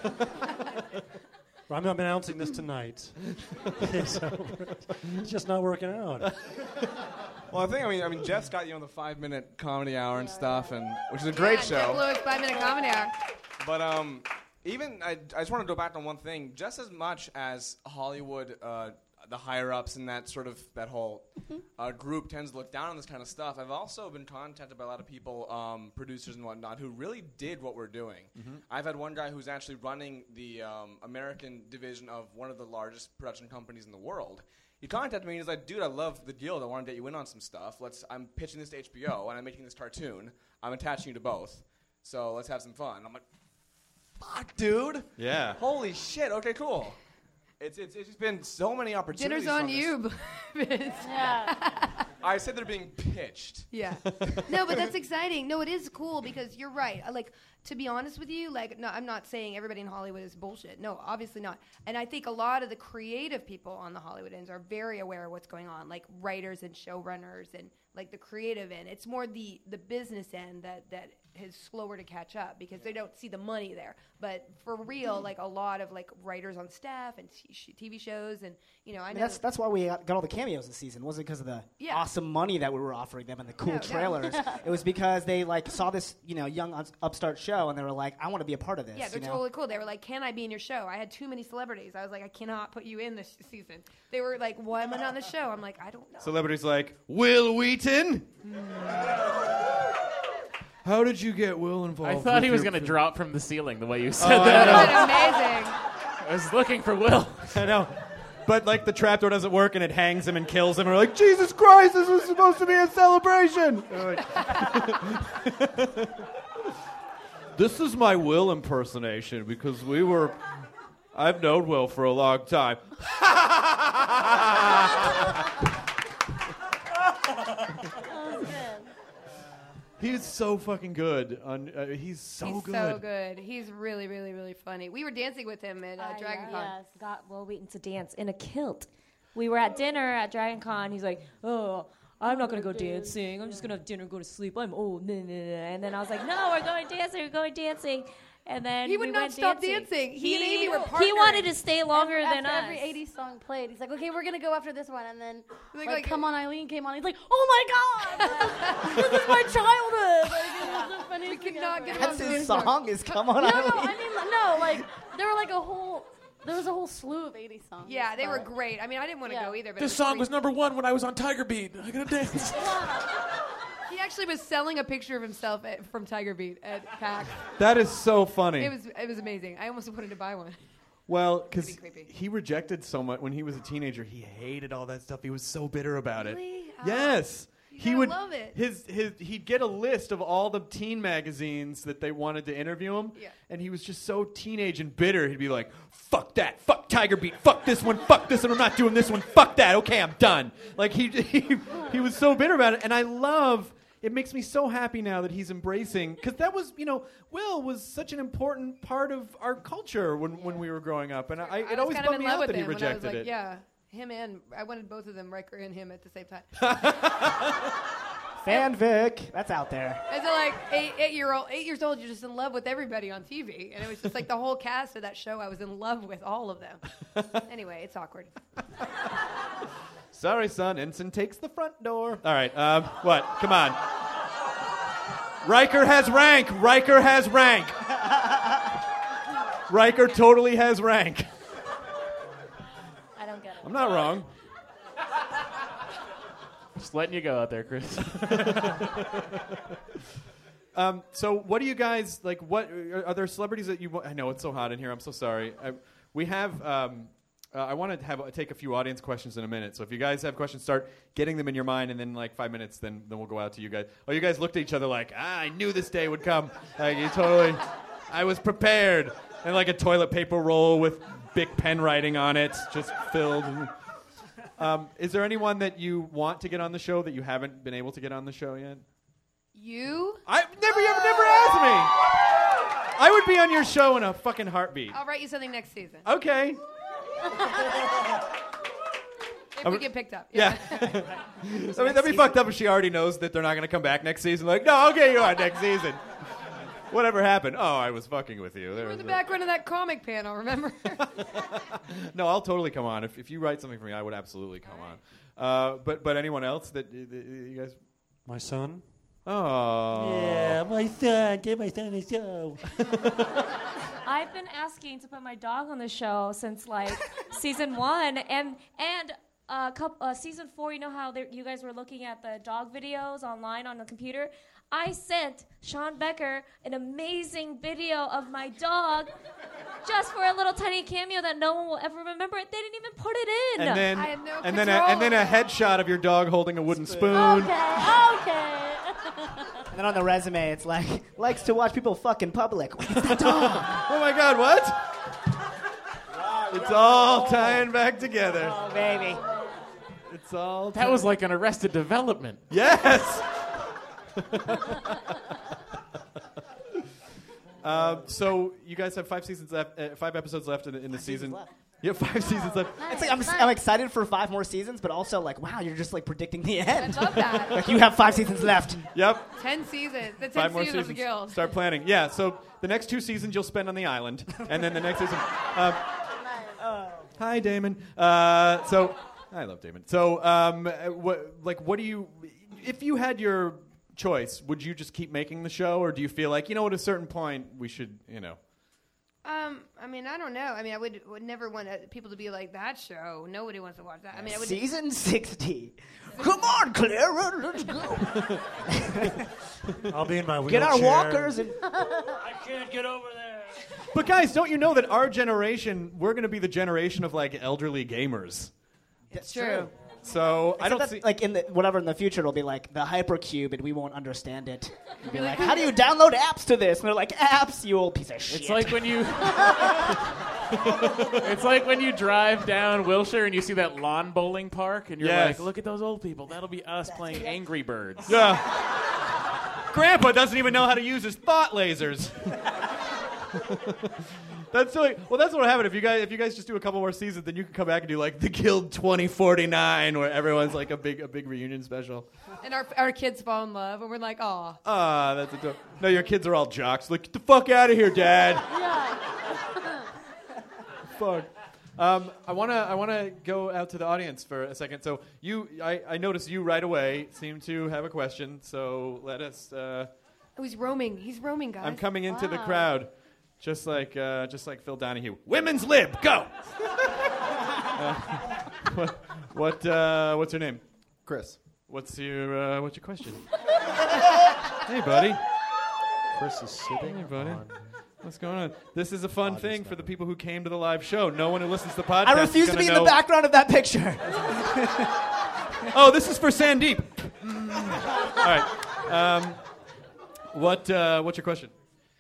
I'm announcing this tonight. It's just not working out. Well, I mean, Jeff's got you on the 5-minute comedy hour and stuff, and which is a great show. Jeff Lewis 5-minute comedy hour. But I just want to go back on one thing. Just as much as Hollywood, the higher ups and that whole group tends to look down on this kind of stuff, I've also been contacted by a lot of people, producers and whatnot, who really dig what we're doing. Mm-hmm. I've had one guy who's actually running the American division of one of the largest production companies in the world. He contacted me and he's like, dude, I love the deal. I want to get you in on some stuff. I'm pitching this to HBO and I'm making this cartoon. I'm attaching you to both. So let's have some fun. I'm like, fuck, dude. Yeah. Holy shit. Okay, cool. It's just been so many opportunities. Dinner's on you, Vince. Yeah. I said they're being pitched. Yeah. No, but that's exciting. No, it is cool because you're right. Like, to be honest with you, like, no, I'm not saying everybody in Hollywood is bullshit. No, obviously not. And I think a lot of the creative people on the Hollywood ends are very aware of what's going on, like writers and showrunners and like the creative end. It's more the business end that is slower to catch up because they don't see the money there. But for real, like a lot of like writers on staff and TV shows, and I know that's why we got all the cameos this season. It wasn't because of the awesome money that we were offering them and the cool trailers. It was because they like saw this young upstart show and they were like, I want to be a part of this. Yeah, they're totally cool. They were like, can I be in your show? I had too many celebrities. I was like, I cannot put you in this season. They were like, why am I not on the show? I'm like, I don't know. Celebrities like Will Wheaton. How did you get Will involved? I thought he was going to drop from the ceiling the way you said that. Amazing. I was looking for Will. I know. But like the trapdoor doesn't work and it hangs him and kills him. And we're like, Jesus Christ, this was supposed to be a celebration. This is my Will impersonation because I've known Will for a long time. He's so fucking good. He's so good. He's really, really, really funny. We were dancing with him at DragonCon. Yes, got Will Wheaton to dance in a kilt. We were at dinner at DragonCon. He's like, oh, I'm not going to go dancing. I'm just going to have dinner and go to sleep. I'm old. And then I was like, no, we're going dancing. And then he would not stop dancing. He and Amy were partnering. He wanted to stay longer than us. Every 80s song played, he's like, okay, we're going to go after this one. And then, like Come On Eileen came on. He's like, oh, my God. This is my childhood. Like, it was the funniest thing ever. That's his song is Come On Eileen. No, I mean, like, there were like there was a whole slew of 80s songs. Yeah, they were great. I mean, I didn't want to go either. But this song was number 1 when I was on Tiger Beat. I got to dance. He actually was selling a picture of himself from Tiger Beat at PAX. That is so funny. It was amazing. I almost wanted to buy one. Well, because That'd be creepy. he rejected so much when he was a teenager. He hated all that stuff. He was so bitter about it. Really? Oh, Yes. you He gotta would love it. he'd get a list of all the teen magazines that they wanted to interview him, Yeah. and he was just so teenage and bitter. He'd be like, "Fuck that, fuck Tiger Beat, fuck this one, I'm not doing this one, fuck that. Okay, I'm done." Like he was so bitter about it, and I love. It makes me so happy now that he's embracing, because that was, Will was such an important part of our culture when we were growing up, and it was always kind of bummed in me love out with that he him when I was rejected like, it. yeah, him and I wanted both of them, Riker and him, at the same time. Fanfic. That's out there. And so, like, 8 years old, you're just in love with everybody on TV, and it was just like the whole cast of that show. I was in love with all of them. Anyway, it's awkward. Sorry, son. Ensign takes the front door. All right. What? Come on. Riker has rank. Riker has rank. Riker totally has rank. I don't get it. I'm not wrong. Just letting you go out there, Chris. So, what do you guys like? What are there celebrities that you? I know it's so hot in here. I'm so sorry. We have. I want to take a few audience questions in a minute. So if you guys have questions, start getting them in your mind, and then like 5 minutes, then we'll go out to you guys. Oh, you guys looked at each other like, I knew this day would come. Like you totally, I was prepared. And like a toilet paper roll with big pen writing on it, just filled. Is there anyone that you want to get on the show that you haven't been able to get on the show yet? You? You never asked me. I would be on your show in a fucking heartbeat. I'll write you something next season. Okay. If we get picked up. Yeah. I mean, that'd be fucked up if she already knows that they're not going to come back next season. Like, no, I'll get you on next season. Whatever happened? Oh, I was fucking with you. You were the background of that comic panel, remember? No, I'll totally come on. If you write something for me, I would absolutely come on. But anyone else that you guys? My son. Oh. Yeah, my son. Get my son a show. I've been asking to put my dog on the show since like season 1 and season 4. You know how you guys were looking at the dog videos online on the computer? I sent Sean Becker an amazing video of my dog just for a little tiny cameo that no one will ever remember. They didn't even put it in. And then I had no and control. then a headshot of your dog holding a wooden spoon. Okay. And then on the resume, it's like, likes to watch people fuck in public. Wait, it's that dog. Oh my God! What? It's all tying back together. Oh, baby. It's all. That was like an Arrested Development. Yes. So you guys have 5 seasons left, 5 episodes left in the season. left. You have 5 seasons left. It's like I'm excited for 5 more seasons, but also like, wow, you're just like predicting the end. I love that. Like you have 5 seasons left. Yep. 10 seasons. The 10 5 more seasons of the seasons. Guild. Start planning. Yeah. So the next 2 seasons you'll spend on the island, and then the next season. Hi, Damon. So I love Damon. So what do you? If you had your choice, would you just keep making the show, or do you feel like, at a certain point we should, I mean, I don't know. I mean, I would never want people to be like, that show. Nobody wants to watch that. I mean, I would. Season 60. Come on, Clara, let's go. I'll be in my wheelchair. Get our walkers and. I can't get over there. But guys, don't you know that our generation, we're going to be the generation of like elderly gamers? That's true. So I don't see. Like in the future, it'll be like the hypercube, and we won't understand it. It'll be like, how do you download apps to this? And they're like, apps, you old piece of shit. It's like when you it's like when you drive down Wilshire and you see that lawn bowling park and you're Yes. like, look at those old people. That'll be us playing Angry Birds. Yeah. Grandpa doesn't even know how to use his thought lasers. That's silly. Well, that's what will happen if you guys just do a couple more seasons. Then you can come back and do like the Guild 2049, where everyone's like a big reunion special. And our kids fall in love, and we're like, aw. Ah, that's adorable. No, your kids are all jocks. Like, get the fuck out of here, Dad. Fuck. I wanna go out to the audience for a second. So I noticed you right away seem to have a question. So let us. Oh, he's roaming. He's roaming, guys. I'm coming into the crowd, just like Phil Donahue. Women's lib, go. What's your name? Chris. What's your question? Hey, buddy. Chris is sitting Hey, buddy. What's going on? This is a fun thing for the people who came to the live show. No one who listens to the podcast. I refuse is to be in gonna the know. background of that picture. Oh, this is for Sandeep. All right. What's your question?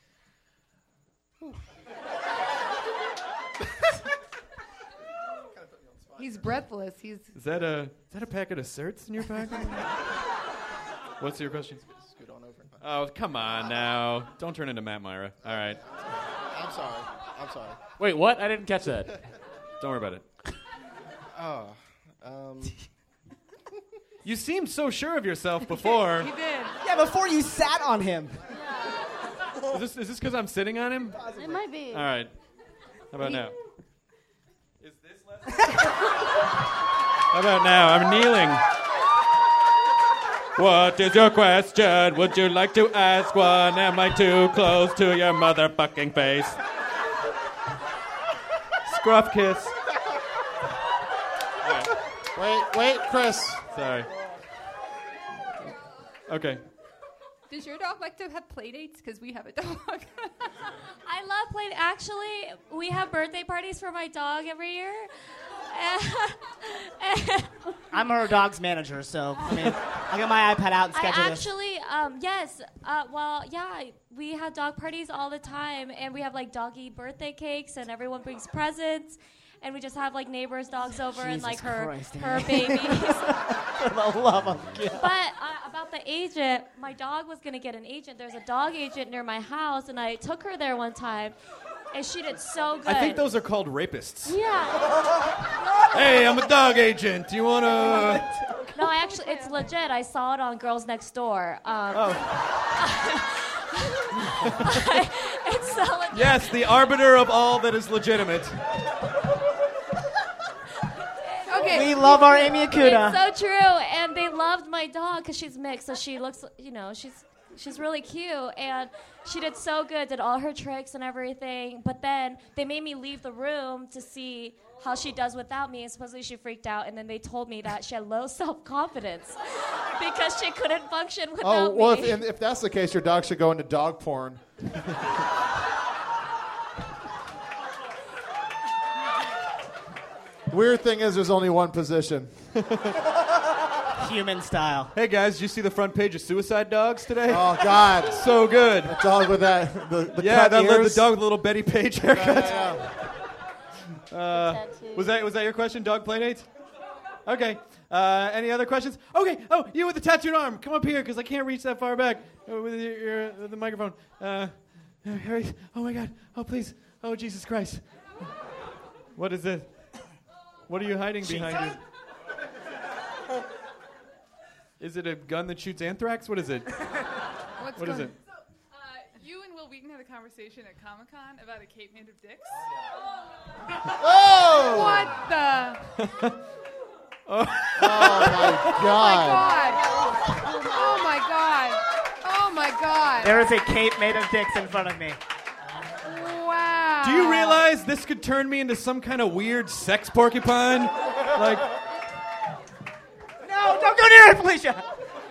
He's breathless. Is that a packet of certs in your pocket? What's your question? Scoot on over. Oh, come on now. Don't turn into Matt Myra. All right. I'm sorry. Wait, what? I didn't catch that. Don't worry about it. Oh. You seemed so sure of yourself before. He did. Yeah, before you sat on him. Is this because I'm sitting on him? It might be. All right. How about now? Is this less? How about now? I'm kneeling. What is your question? Would you like to ask one? Am I too close to your motherfucking face? Scruff kiss. Wait, Chris. Sorry. Okay. Does your dog like to have play dates? Because we have a dog. I love playing. Actually, we have birthday parties for my dog every year. I'm her dog's manager, so I mean, I'll get my iPad out and schedule this. Yes. We have dog parties all the time, and we have like doggy birthday cakes, and everyone brings presents, and we just have like neighbors' dogs over and like her babies. For the love of God. But about the agent, my dog was gonna get an agent. There's a dog agent near my house, and I took her there one time, and she did so good. I think those are called rapists. Yeah. Hey, I'm a dog agent. Do you want to... No, it's legit. I saw it on Girls Next Door. It's so legit. Yes, the arbiter of all that is legitimate. Okay. We love our Amy Akuda. It's so true, and they loved my dog because she's mixed, so she looks, she's really cute, and she did so good, did all her tricks and everything. But then they made me leave the room to see how she does without me, and supposedly she freaked out, and then they told me that she had low self-confidence because she couldn't function without well, me. if that's the case, your dog should go into dog porn. Weird thing is, there's only one position. Human style. Hey guys, did you see the front page of Suicide Dogs today? Oh God, so good. The dog with the cut the ears. dog with the little Betty Page haircut. Yeah. Was that your question? Dog playdates? Okay. Any other questions? Okay. Oh, you with the tattooed arm, come up here because I can't reach that far back with the microphone. Hurry. Oh my God. Oh please. Oh Jesus Christ. What is this? What are you hiding behind you? Is it a gun that shoots anthrax? What is it? What is it? So, you and Will Wheaton had a conversation at Comic-Con about a cape made of dicks. Oh! What the? Oh my God! Oh my God! Oh my God! There is a cape made of dicks in front of me. Wow! Do you realize this could turn me into some kind of weird sex porcupine? Like, No, don't go near it, Felicia.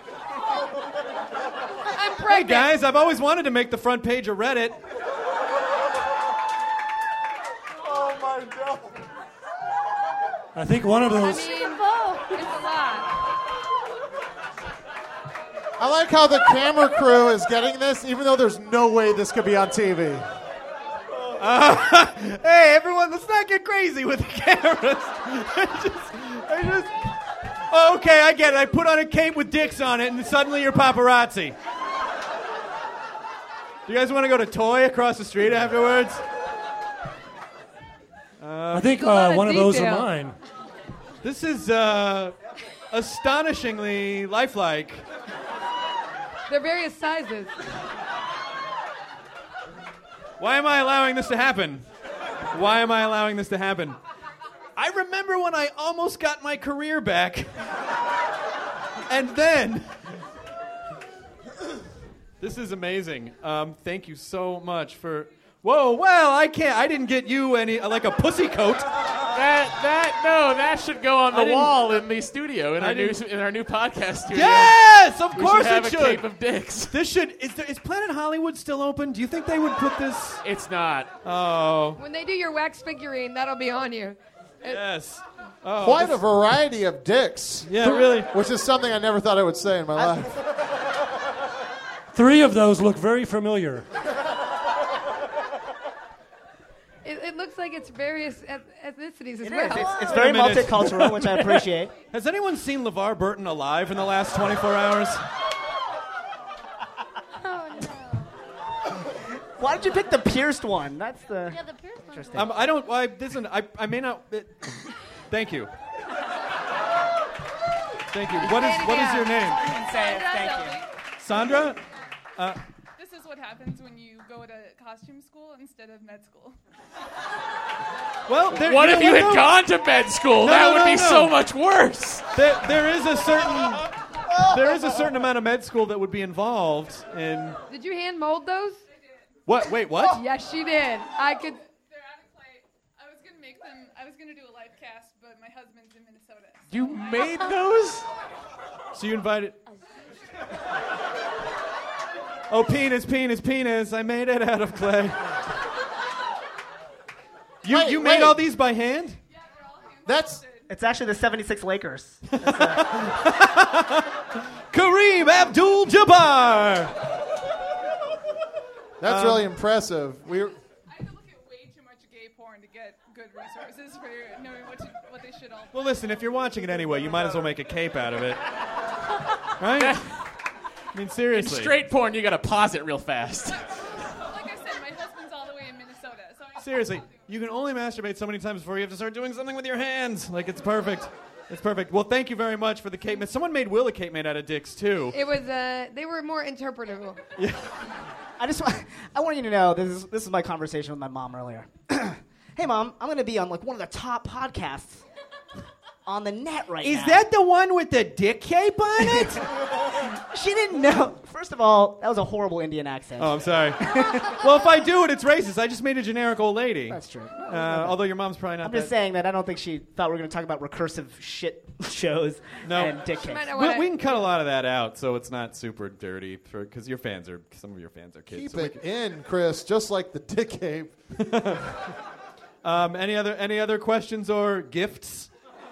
I'm hey pregnant. guys, I've always wanted to make the front page of Reddit. Oh my God! I think one of I those. mean, it's a lot. I like how the camera crew is getting this, even though there's no way this could be on TV. Hey, everyone, let's not get crazy with the cameras. Oh, okay, I get it. I put on a cape with dicks on it, and suddenly you're paparazzi. Do you guys want to go to Toy across the street afterwards? I think a lot of one of those are detail. mine. This is astonishingly lifelike. They're various sizes. Why am I allowing this to happen? Why am I allowing this to happen? I remember when I almost got my career back. And then... This is amazing. Thank you so much for... Whoa, well, I didn't get you any, like a pussy coat. That should go on I the didn't- wall in the studio in I our new didn't- podcast studio. Yes, of We course should have it a should. Cape of Dicks. This should. Is Planet Hollywood still open? Do you think they would put this? It's not. Oh. When they do your wax figurine, that'll be on you. Yes. Oh, Quite a variety of dicks. Yeah, really. Which is something I never thought I would say in my life. 3 of those look very familiar. It looks like it's various ethnicities as It well. is. It's very Wait a minute. multicultural, which I appreciate. Has anyone seen LeVar Burton alive in the last 24 hours? Why did you pick the pierced one? That's the. Yeah, the pierced one. Interesting. I don't. Listen. I may not. Thank you. Thank you. What is your name? Thank you. Sandra? This is what happens when you go to costume school instead of med school. Well, What if you had gone to med school? That would be so much worse. There is a certain amount of med school that would be involved in. Did you hand mold those? What? Wait, what? Yes, she did. I could. They're out of clay. I was gonna make them. I was gonna do a live cast, but my husband's in Minnesota. You made those? So you invited. Oh, penis, penis, penis! I made it out of clay. You made all these by hand? That's. It's actually the 76 Lakers. Kareem Abdul-Jabbar. That's really impressive. I had to look at way too much gay porn to get good resources for knowing what they should all. Well, listen, if you're watching it anyway, you might as well make a cape out of it. Right? I mean, seriously. In straight porn, you gotta pause it real fast. Like I said, my husband's all the way in Minnesota, so I Seriously, you can only masturbate so many times before you have to start doing something with your hands. Like, it's perfect. It's perfect. Well, thank you very much for the cape. Someone made Will a cape made out of dicks, too. It was. They were more interpretable. Yeah. I want you to know this is my conversation with my mom earlier. Hey, Mom, I'm going to be on like one of the top podcasts on the net right now. Is that the one with the dick cape on it? She didn't know. First of all, that was a horrible Indian accent. Oh, I'm sorry. Well, if I do it, it's racist. I just made a generic old lady. That's true. Although your mom's probably not. I'm just saying that I don't think she thought we were going to talk about recursive shit shows and dick cakes. We can cut a lot of that out, so it's not super dirty. Because some of your fans are kids. Keep it in, Chris, just like the dick cape. Any other questions or gifts?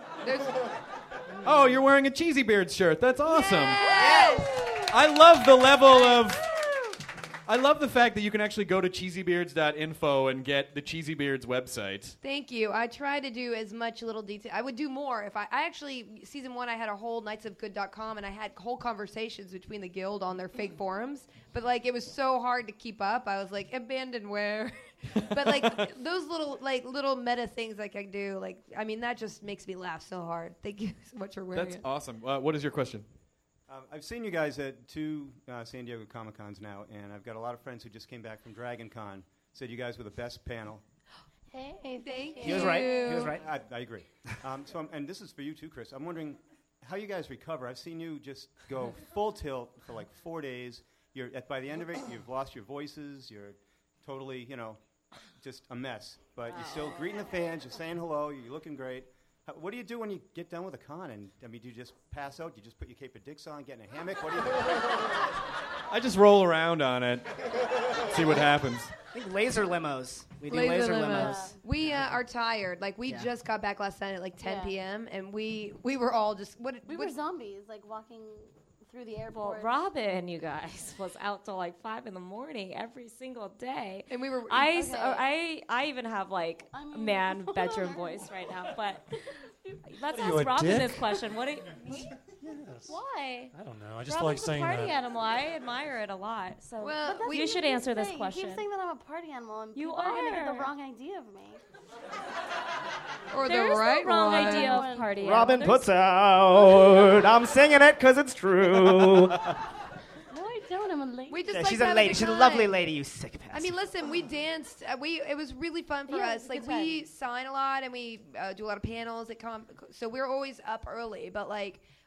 Oh, you're wearing a Cheesy Beards shirt. That's awesome. Yes! I love the level of. I love the fact that you can actually go to cheesybeards.info and get the Cheesy Beards website. Thank you. I try to do as much little detail. I would do more if I actually, season 1, I had a whole knightsofgood.com and I had whole conversations between the guild on their fake forums. But like, it was so hard to keep up. I was like, abandonware. But like those little meta things like I do, like, I mean, that just makes me laugh so hard. Thank you so much for wearing That's it. awesome. What is your question? I've seen you guys at 2 San Diego Comic-Cons now, and I've got a lot of friends who just came back from Dragon Con. Said you guys were the best panel. Hey, thank you. He was right. He was right. I agree. And this is for you too, Chris. I'm wondering how you guys recover. I've seen you just go full tilt for like 4 days. By the end of it, you've lost your voices. You're totally, just a mess. But you're still greeting the fans. You're saying hello. You're looking great. What do you do when you get done with a con? And do you just pass out? Do you just put your cape of dicks on, get in a hammock? What do you do? I just roll around on it, see what happens. I think laser limos. We do laser limos. We are tired. Like, we just got back last night at like 10 p.m. and we were all just We were zombies, like walking through the Well, airport. Robin, you guys, was out till like 5 a.m. every single day, and we were. I even have like a man bedroom voice right now. But let's ask Robin this question. What? Why? I don't know. I just Robin's like saying a party that. animal. I admire it a lot. So But that's you what should keep answer this saying. question. You keep saying that I'm a party animal, and You people are going to get are. the wrong idea of me. Or There's the right no wrong one. idea of party Robin animal. puts out. I'm singing it because it's true. No, I don't. I'm a lady. We just Yeah, like she's to a have lady. good She's a time. lovely lady, you sick bastard. I mean, listen, we danced. It was really fun for Yeah, us. Like, good time. we sign a lot and we do a lot of panels at so we're always up early. But like,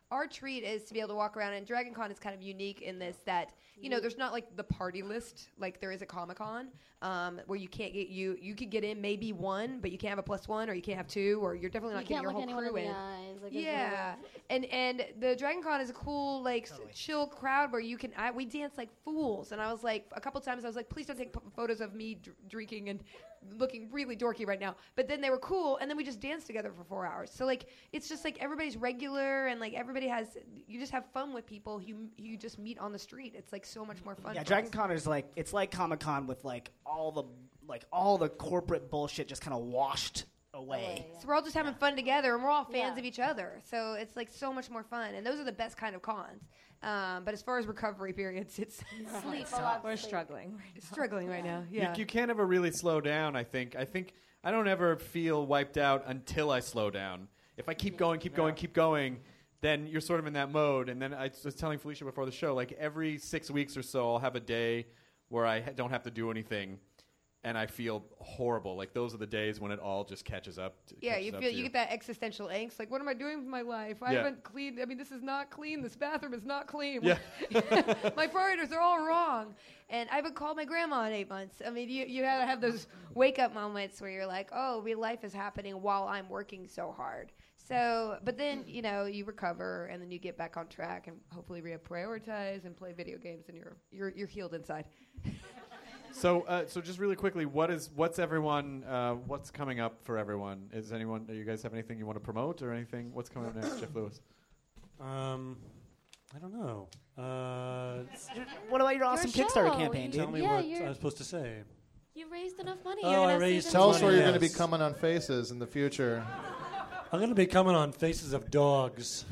our treat is to be able to walk around, and Dragon Con is kind of unique in this that, there's not like the party list like there is at Comic-Con, where you can't get you could get in maybe one, but you can't have a +1, or you can't have 2, or you're definitely not getting your whole crew in. Yeah, and the Dragon Con is a cool chill crowd where you can we dance like fools, and I was like a couple times I was like, please don't take photos of me drinking and looking really dorky right now, but then they were cool, and then we just danced together for 4 hours. So it's just everybody's regular, and everybody you just have fun with people you just meet on the street. It's so much more fun. Yeah, Dragon Con is it's like Comic-Con with all the corporate bullshit just kind of washed away. So we're all just having fun together, and we're all fans of each other. So it's so much more fun, and those are the best kind of cons. But as far as recovery periods, it's sleep a lot. We're struggling. Struggling right now. Yeah. You can't ever really slow down. I think I don't ever feel wiped out until I slow down. If I keep going, then you're sort of in that mode. And then I was telling Felicia before the show, every 6 weeks or so, I'll have a day where I don't have to do anything, and I feel horrible. Those are the days when it all just catches up. You get that existential angst. What am I doing with my life? I haven't cleaned. I mean, this is not clean. This bathroom is not clean. Yeah. My priorities are all wrong. And I haven't called my grandma in 8 months. I mean, you gotta have those wake up moments where you're like, oh, life is happening while I'm working so hard. So, but then, you recover, and then you get back on track and hopefully reprioritize and play video games, and you're healed inside. So just really quickly, what's everyone? What's coming up for everyone? Do you guys have anything you want to promote or anything? What's coming up next, Jeff Lewis? I don't know. What about your awesome Kickstarter campaign, dude? Tell me what I was supposed to say. You raised enough money. I raised. Tell us where you're going to be coming on Faces in the future. I'm going to be coming on Faces of Dogs.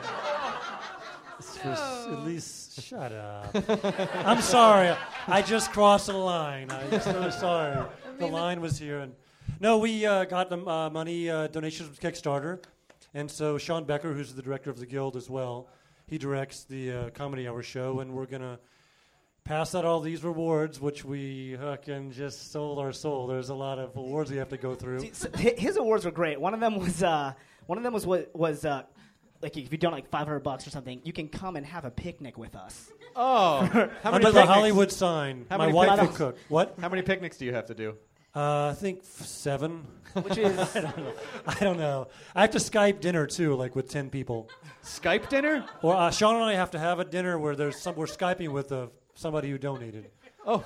At least, shut up. I'm sorry. I just crossed the line. I'm so sorry. The line was here. No, we got the money donations from Kickstarter. And so Sean Becker, who's the director of the Guild as well, he directs the Comedy Hour show. And we're going to pass out all these rewards, which we just sold our soul. There's a lot of awards we have to go through. See, so his awards were great. One of them was if you've done $500 or something, you can come and have a picnic with us. Oh, under the Hollywood sign. My wife will cook. What? How many picnics do you have to do? I think 7. Which is I don't know. I have to Skype dinner too, with 10 people. Skype dinner? Or Sean and I have to have a dinner where we're Skyping with somebody who donated. Oh,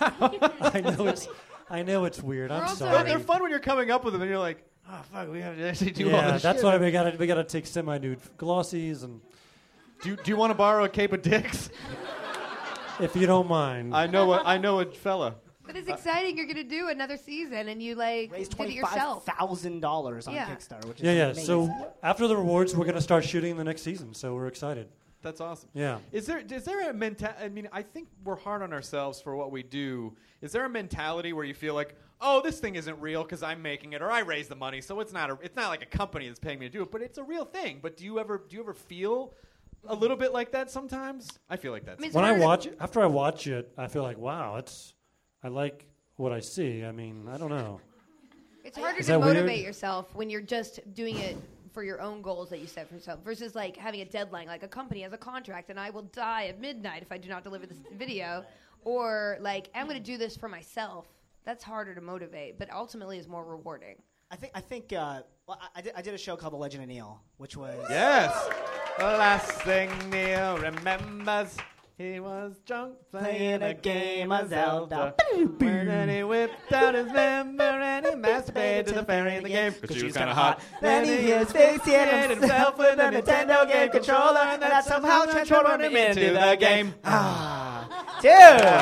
I know it's weird. I'm sorry. They're fun when you're coming up with them, and you're like, oh fuck, we have to actually do all this. That's why we gotta take semi-nude glossies and. Do you want to borrow a cape of dicks? If you don't mind. I know a fella. But it's exciting. You're going to do another season, and you raised did it yourself. $25,000 on Kickstarter, which is amazing. So after the rewards, we're going to start shooting the next season. So we're excited. That's awesome. Yeah. Is there a mentality? I mean, I think we're hard on ourselves for what we do. Is there a mentality where you feel like, oh, this thing isn't real because I'm making it, or I raised the money, so it's not like a company that's paying me to do it, but it's a real thing. But do you ever feel a little bit like that sometimes? I feel like that. When after I watch it, I feel like, wow, I like what I see. I mean, I don't know. It's harder to motivate yourself when you're just doing it for your own goals that you set for yourself versus having a deadline. Like a company has a contract, and I will die at midnight if I do not deliver this video. Or I'm going to do this for myself. That's harder to motivate, but ultimately is more rewarding. I think I did a show called The Legend of Neil, which was the last thing Neil remembers. He was drunk playing a game of Zelda. Then he whipped out his member and he masturbated to the fairy in the game because she was kind of hot. Then he asphyxiated himself with a Nintendo game controller, and that somehow transformed him into the game. Dude!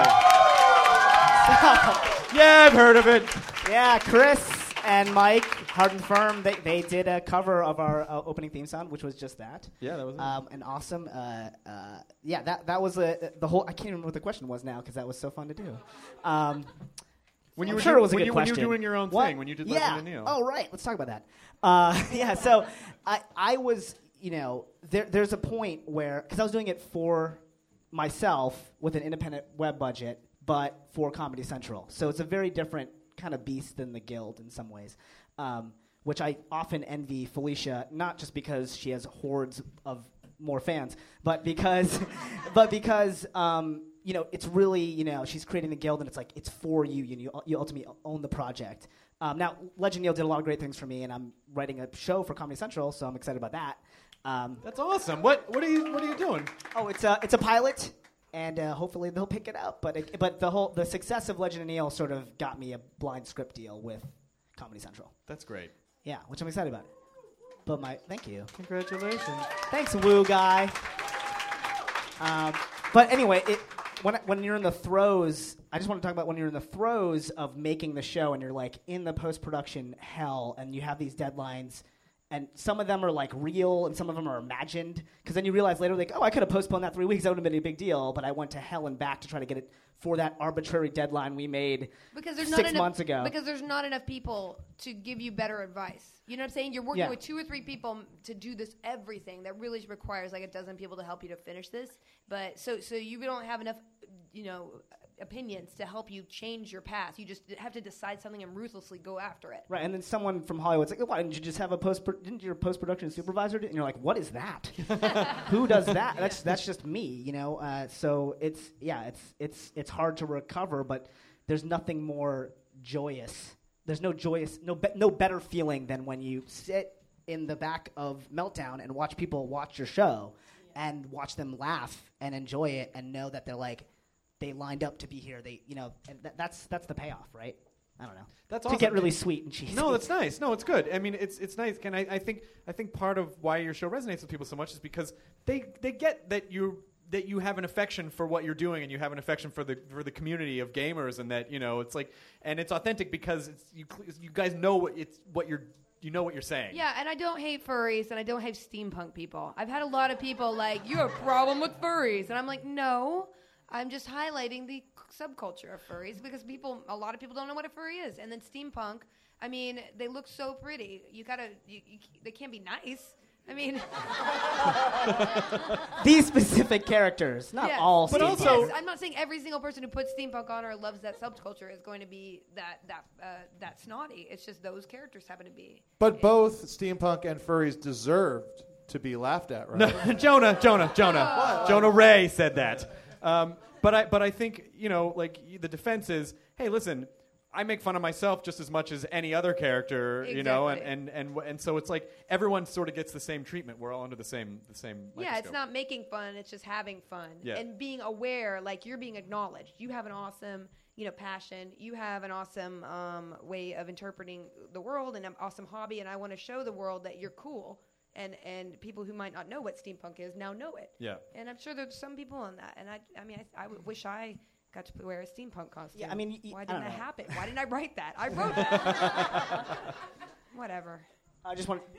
Yeah, I've heard of it. Yeah, Chris and Mike, Hard and Firm, they did a cover of our opening theme song, which was just that. Yeah, that was an awesome. That was the whole. I can't remember what the question was now because that was so fun to do. When you I'm were sure it was a good question. When you were doing your own thing, when you did Legend of Neil. Oh, right. Let's talk about that. So I was, there's a point where, because I was doing it for myself with an independent web budget, but for Comedy Central. So it's a very different kind of beast than the Guild in some ways, which I often envy Felicia, not just because she has hordes of more fans, but because it's really, she's creating the guild, and it's like it's for you. You ultimately own the project. Now, Legend Neil did a lot of great things for me, and I'm writing a show for Comedy Central, so I'm excited about that. That's awesome. What are you doing? Oh, it's a pilot, and hopefully they'll pick it up. But the success of Legend Neil sort of got me a blind script deal with Comedy Central. That's great. Yeah, which I'm excited about. But thank you. Congratulations. Thanks, woo guy. But anyway, when you're in the throes, I just want to talk about when you're in the throes of making the show and you're like in the post-production hell and you have these deadlines and some of them are like real and some of them are imagined because then you realize later like, oh, I could have postponed that 3 weeks. That would have been a big deal, but I went to hell and back to try to get it for that arbitrary deadline we made because there's 6 months ago. Because there's not enough people to give you better advice. You know what I'm saying? You're working with 2 or 3 people to do this everything that really requires like a dozen people to help you to finish this. But so you don't have enough, opinions to help you change your path. You just have to decide something and ruthlessly go after it. Right, and then someone from Hollywood's like, why didn't you just have didn't your post-production supervisor do it? And you're like, what is that? Who does that? That's just me, So it's hard to recover, but there's nothing more joyous. There's no better feeling than when you sit in the back of Meltdown and watch people watch your show and watch them laugh and enjoy it and know that they're like, they lined up to be here. And that's the payoff, right? I don't know. That's to awesome. get really sweet and cheesy. No, that's nice. No, it's good. I mean, it's nice. And I think part of why your show resonates with people so much is because they get that you have an affection for what you're doing and you have an affection for the community of gamers and that it's like and it's authentic because you guys know what you're saying. Yeah, and I don't hate furries and I don't hate steampunk people. I've had a lot of people like, you have a problem with furries, and I'm like, no. I'm just highlighting the subculture of furries because a lot of people don't know what a furry is. And then steampunk, I mean, they look so pretty. They can't be nice. I mean, these specific characters, not all. But also, yes, I'm not saying every single person who puts steampunk on or loves that subculture is going to be that snotty. It's just those characters happen to be. But both steampunk and furries deserved to be laughed at, right? No, Jonah Ray said that. But I think the defense is, hey, listen, I make fun of myself just as much as any other character, exactly. and so it's like everyone sort of gets the same treatment. We're all under the same microscope. Yeah, it's not making fun; it's just having fun and being aware. Like you're being acknowledged. You have an awesome, passion. You have an awesome way of interpreting the world and an awesome hobby. And I want to show the world that you're cool. And people who might not know what steampunk is now know it. Yeah. And I'm sure there's some people on that. And I wish I got to wear a steampunk costume. Yeah, I mean, why didn't that happen? Why didn't I write that? I wrote that. Whatever. I just want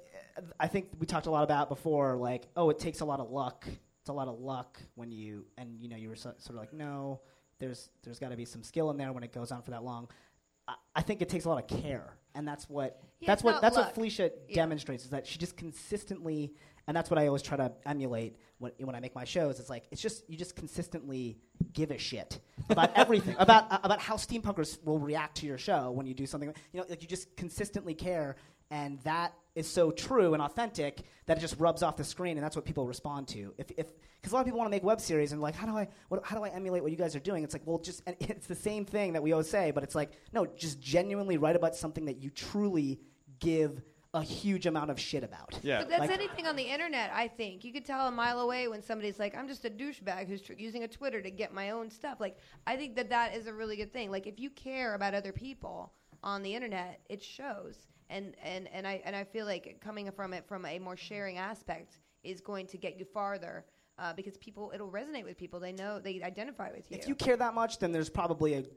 I think we talked a lot about before, it takes a lot of luck. It's a lot of luck when you were sort of like, no, there's got to be some skill in there when it goes on for that long. I think it takes a lot of care, and that's what Felicia demonstrates is that she just consistently, and that's what I always try to emulate when I make my shows. It's like you just consistently give a shit about everything about how steampunkers will react to your show when you do something. You just consistently care, and that is so true and authentic that it just rubs off the screen, and that's what people respond to. Because a lot of people want to make web series and how do I emulate what you guys are doing? It's like, well, and it's the same thing that we always say, but it's like, no, just genuinely write about something that you truly give a huge amount of shit about. Yeah. But that's anything on the internet, I think. You could tell a mile away when somebody's like, I'm just a douchebag who's using a Twitter to get my own stuff. Like, I think that is a really good thing. Like, if you care about other people on the internet, it shows. And I feel like coming from it from a more sharing aspect is going to get you farther because it'll resonate with people. They know, they identify with you. If you care that much, then there's probably a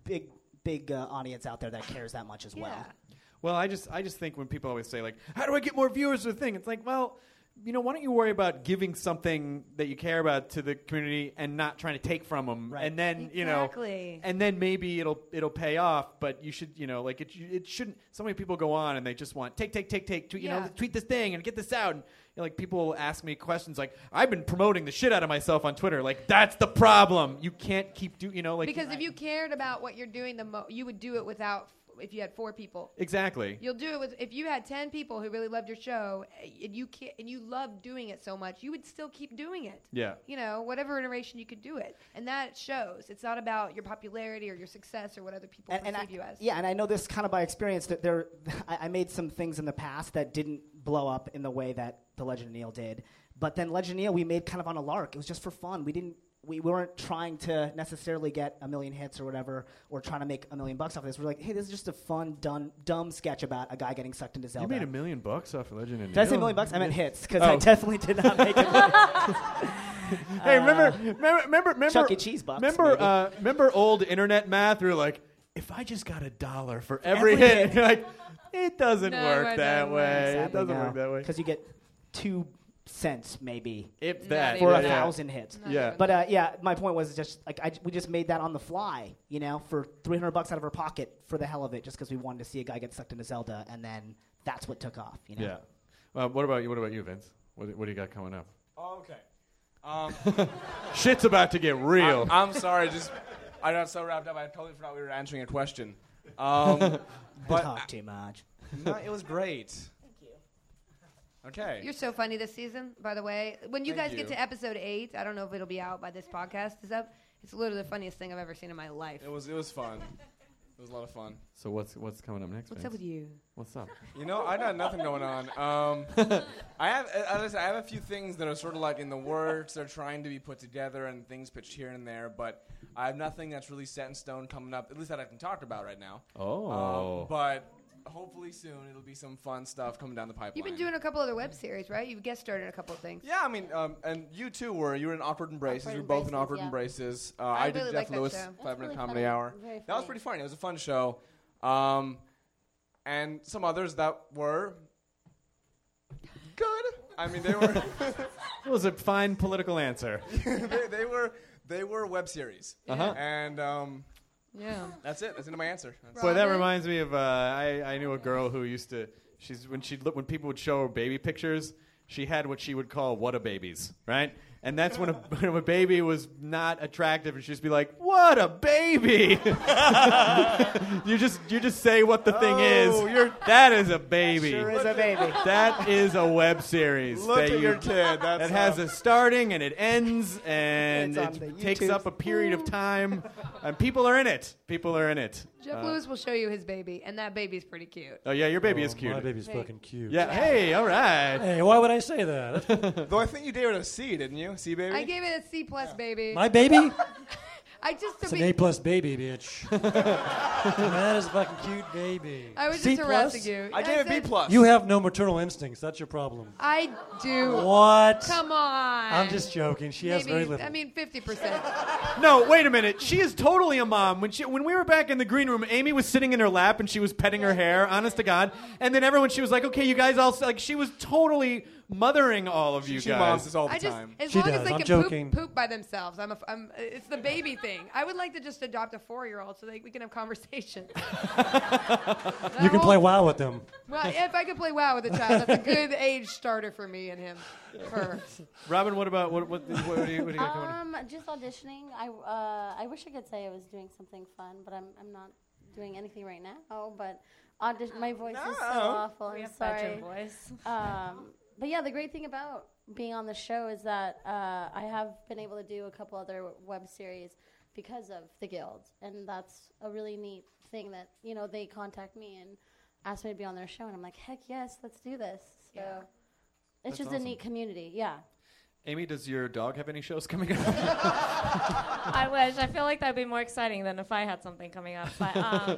big audience out there that cares that much as well. Well, I just think when people always say how do I get more viewers to the thing? It's like, well, why don't you worry about giving something that you care about to the community and not trying to take from them, right. And then and then maybe it'll pay off. But you should, it shouldn't. So many people go on and they just want take, tweet this thing and get this out. And people ask me questions like, I've been promoting the shit out of myself on Twitter. That's the problem. You can't keep because if you cared about what you're doing, you would do it without if you had 4 people. Exactly. You'll do it if you had 10 people who really loved your show and you loved doing it so much, you would still keep doing it. Yeah. You know, whatever iteration you could do it. And that shows. It's not about your popularity or your success or what other people perceive you as. Yeah, and I know this kind of by experience that I made some things in the past that didn't blow up in the way that the Legend of Neil did. But then Legend of Neil we made kind of on a lark. It was just for fun. We weren't trying to necessarily get 1 million hits or whatever, or trying to make $1 million off of this. We're like, hey, this is just a fun, dumb sketch about a guy getting sucked into Zelda. You made $1 million off of Legend of Neil? Did I say $1 million? I meant hits, because I definitely did not make it. Hey, remember Chuck E. Cheese bucks. Remember old internet math? We were like, if I just got $1 for every hit, you're like, it doesn't work that way. It doesn't work that way. Because you get 2 cents maybe, if that, for 1,000 hits. Yeah. But my point was just like we just made that on the fly, you know, for $300 out of our pocket for the hell of it, just because we wanted to see a guy get sucked into Zelda, and then that's what took off, you know. Yeah. Well, what about you, Vince? What do you got coming up? Oh, okay. Shit's about to get real. I'm sorry. I got so wrapped up. I totally forgot we were answering a question. But talk too much. No, it was great. Okay. You're so funny this season, by the way. When you Thank guys get to episode 8, I don't know if it'll be out by this podcast is up. It's literally the funniest thing I've ever seen in my life. It was fun. It was a lot of fun. So what's coming up next? What's Vince? up with you? What's up? You know, I got nothing going on. I have a few things that are sort of like in the works. They're trying to be put together and things pitched here and there, but I have nothing that's really set in stone coming up, at least that I can talk about right now. Oh. But hopefully soon it'll be some fun stuff coming down the pipeline. You've been doing a couple other web series, right? You've guest starred in a couple of things. Yeah, I mean, and you too you were in Awkward Embraces. Awkward we were both in Embraces, Awkward yeah. Embraces. I did really Jeff like that Lewis show. 5-Minute really Comedy funny. Hour. Very That was funny. pretty funny. It was a fun show. And some others that were good. I mean, they were. It was a fine political answer. they were web series. Uh-huh. And yeah, that's it. That's the end of my answer. Boy, that reminds me of I knew a girl who used to. When people would show her baby pictures, she had what she would call "what-a-babies," right? And that's when a baby was not attractive, and she'd just be like, "What a baby!" you just say what the thing is. That is a baby. Sure is a baby. That is a web series. Look at your kid. That has a starting and it ends, and It's on the it takes YouTube. up a period of time, and people are in it. Jeff Lewis will show you his baby, and that baby's pretty cute. Oh yeah, your baby is cute. My baby's fucking cute. Yeah. Hey, all right. Hey, why would I say that? Though I think you gave it a C, didn't you? C, baby? I gave it a C+ baby. My baby? It's It's an A+ baby, bitch. That is a fucking cute baby. I was C+? just harassing you. I gave it B+. You have no maternal instincts. That's your problem. I do. What? Come on. I'm just joking. She has very little. I mean, 50%. No, wait a minute. She is totally a mom. When we were back in the green room, Amy was sitting in her lap and she was petting her hair, honest to God. And then she was like, okay, you guys all, like, she was totally mothering all of you She guys. moms this all the I just, time. as She long does. as they I'm can joking. poop by themselves, it's the baby thing. I would like to just adopt a 4-year-old so that we can have conversations. You can play WoW with them. Well, if I could play WoW with a child, that's a good age starter for me and him. Her. Robin, what do you got coming up? Just auditioning. I wish I could say I was doing something fun, but I'm not doing anything right now. But my voice is so awful. I'm sorry. Bedroom voice. But yeah, the great thing about being on the show is that I have been able to do a couple other web series because of the Guild, and that's a really neat thing that they contact me and ask me to be on their show, and I'm like, heck yes, let's do this. So it's just awesome. a neat community. Yeah. Amy, does your dog have any shows coming up? I wish. I feel like that'd be more exciting than if I had something coming up. But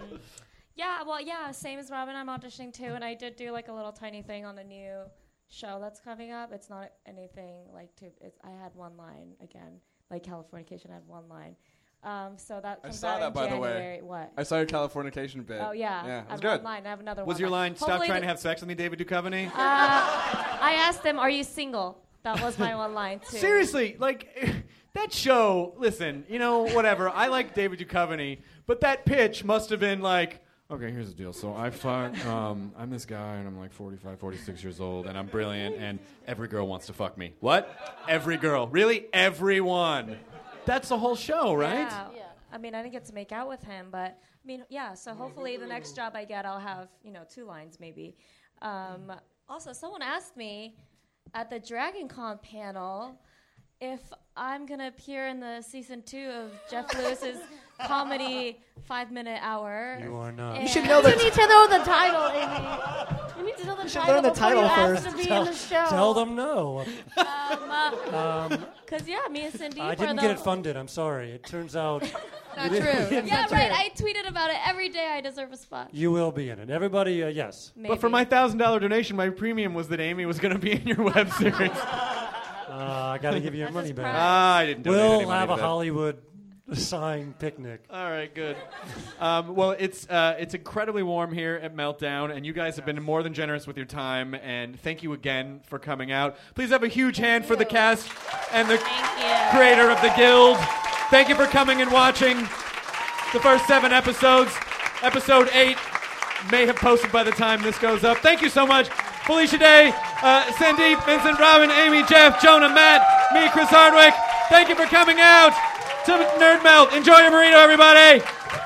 same as Robin. I'm auditioning too, and I did do like a little tiny thing on the new show that's coming up. It's not anything like I had one line again, like Californication had one line. So that I comes saw out that, in by the January. way. What? I saw your Californication bit. Oh yeah, Yeah, it I was have good. one line. I have another one. Was your line, stop Hopefully trying to have sex with me, David Duchovny? I asked them, "Are you single?" That was my one line too. Seriously, like, that show, listen, whatever. I like David Duchovny, but that pitch must have been like, okay, here's the deal. So I'm this guy, and I'm like 45, 46 years old, and I'm brilliant, and every girl wants to fuck me. What? Every girl. Really? Everyone. That's the whole show, right? Yeah. I mean, I didn't get to make out with him, but I mean, yeah. So hopefully, the next job I get, I'll have 2 lines maybe. Also, someone asked me at the Dragon Con panel if I'm gonna appear in the season 2 of Jeff Lewis's comedy 5-minute hour. You are not. You should know that. You need to know the title, Amy. You need to know the You should title learn the before title you first. ask to be in the show. Tell them no. Because me and Cindy. I didn't get it funded. I'm sorry. It turns out. Not you true. didn't- Yeah, right. I tweeted about it every day. I deserve a spot. You will be in it. Everybody, yes. Maybe. But for my $1,000 donation, my premium was that Amy was going to be in your web series. I got to give you your money back. I didn't donate any We'll money have to a that. Hollywood sign picnic. All right, good. Well, it's incredibly warm here at Meltdown, and you guys have been more than generous with your time, and thank you again for coming out. Please have a huge hand for the cast and the creator of the Guild. Thank you for coming and watching the first 7 episodes. Episode 8 may have posted by the time this goes up. Thank you so much. Felicia Day, Sandeep, Vincent, Robin, Amy, Jeff, Jonah, Matt, me, Chris Hardwick. Thank you for coming out to Nerd Melt. Enjoy your burrito, everybody.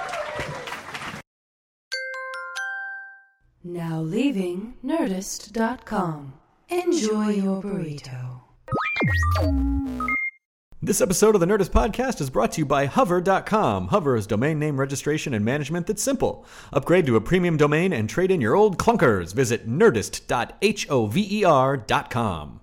Now leaving Nerdist.com. Enjoy your burrito. This episode of the Nerdist Podcast is brought to you by Hover.com. Hover is domain name registration and management that's simple. Upgrade to a premium domain and trade in your old clunkers. Visit Nerdist.hover.com.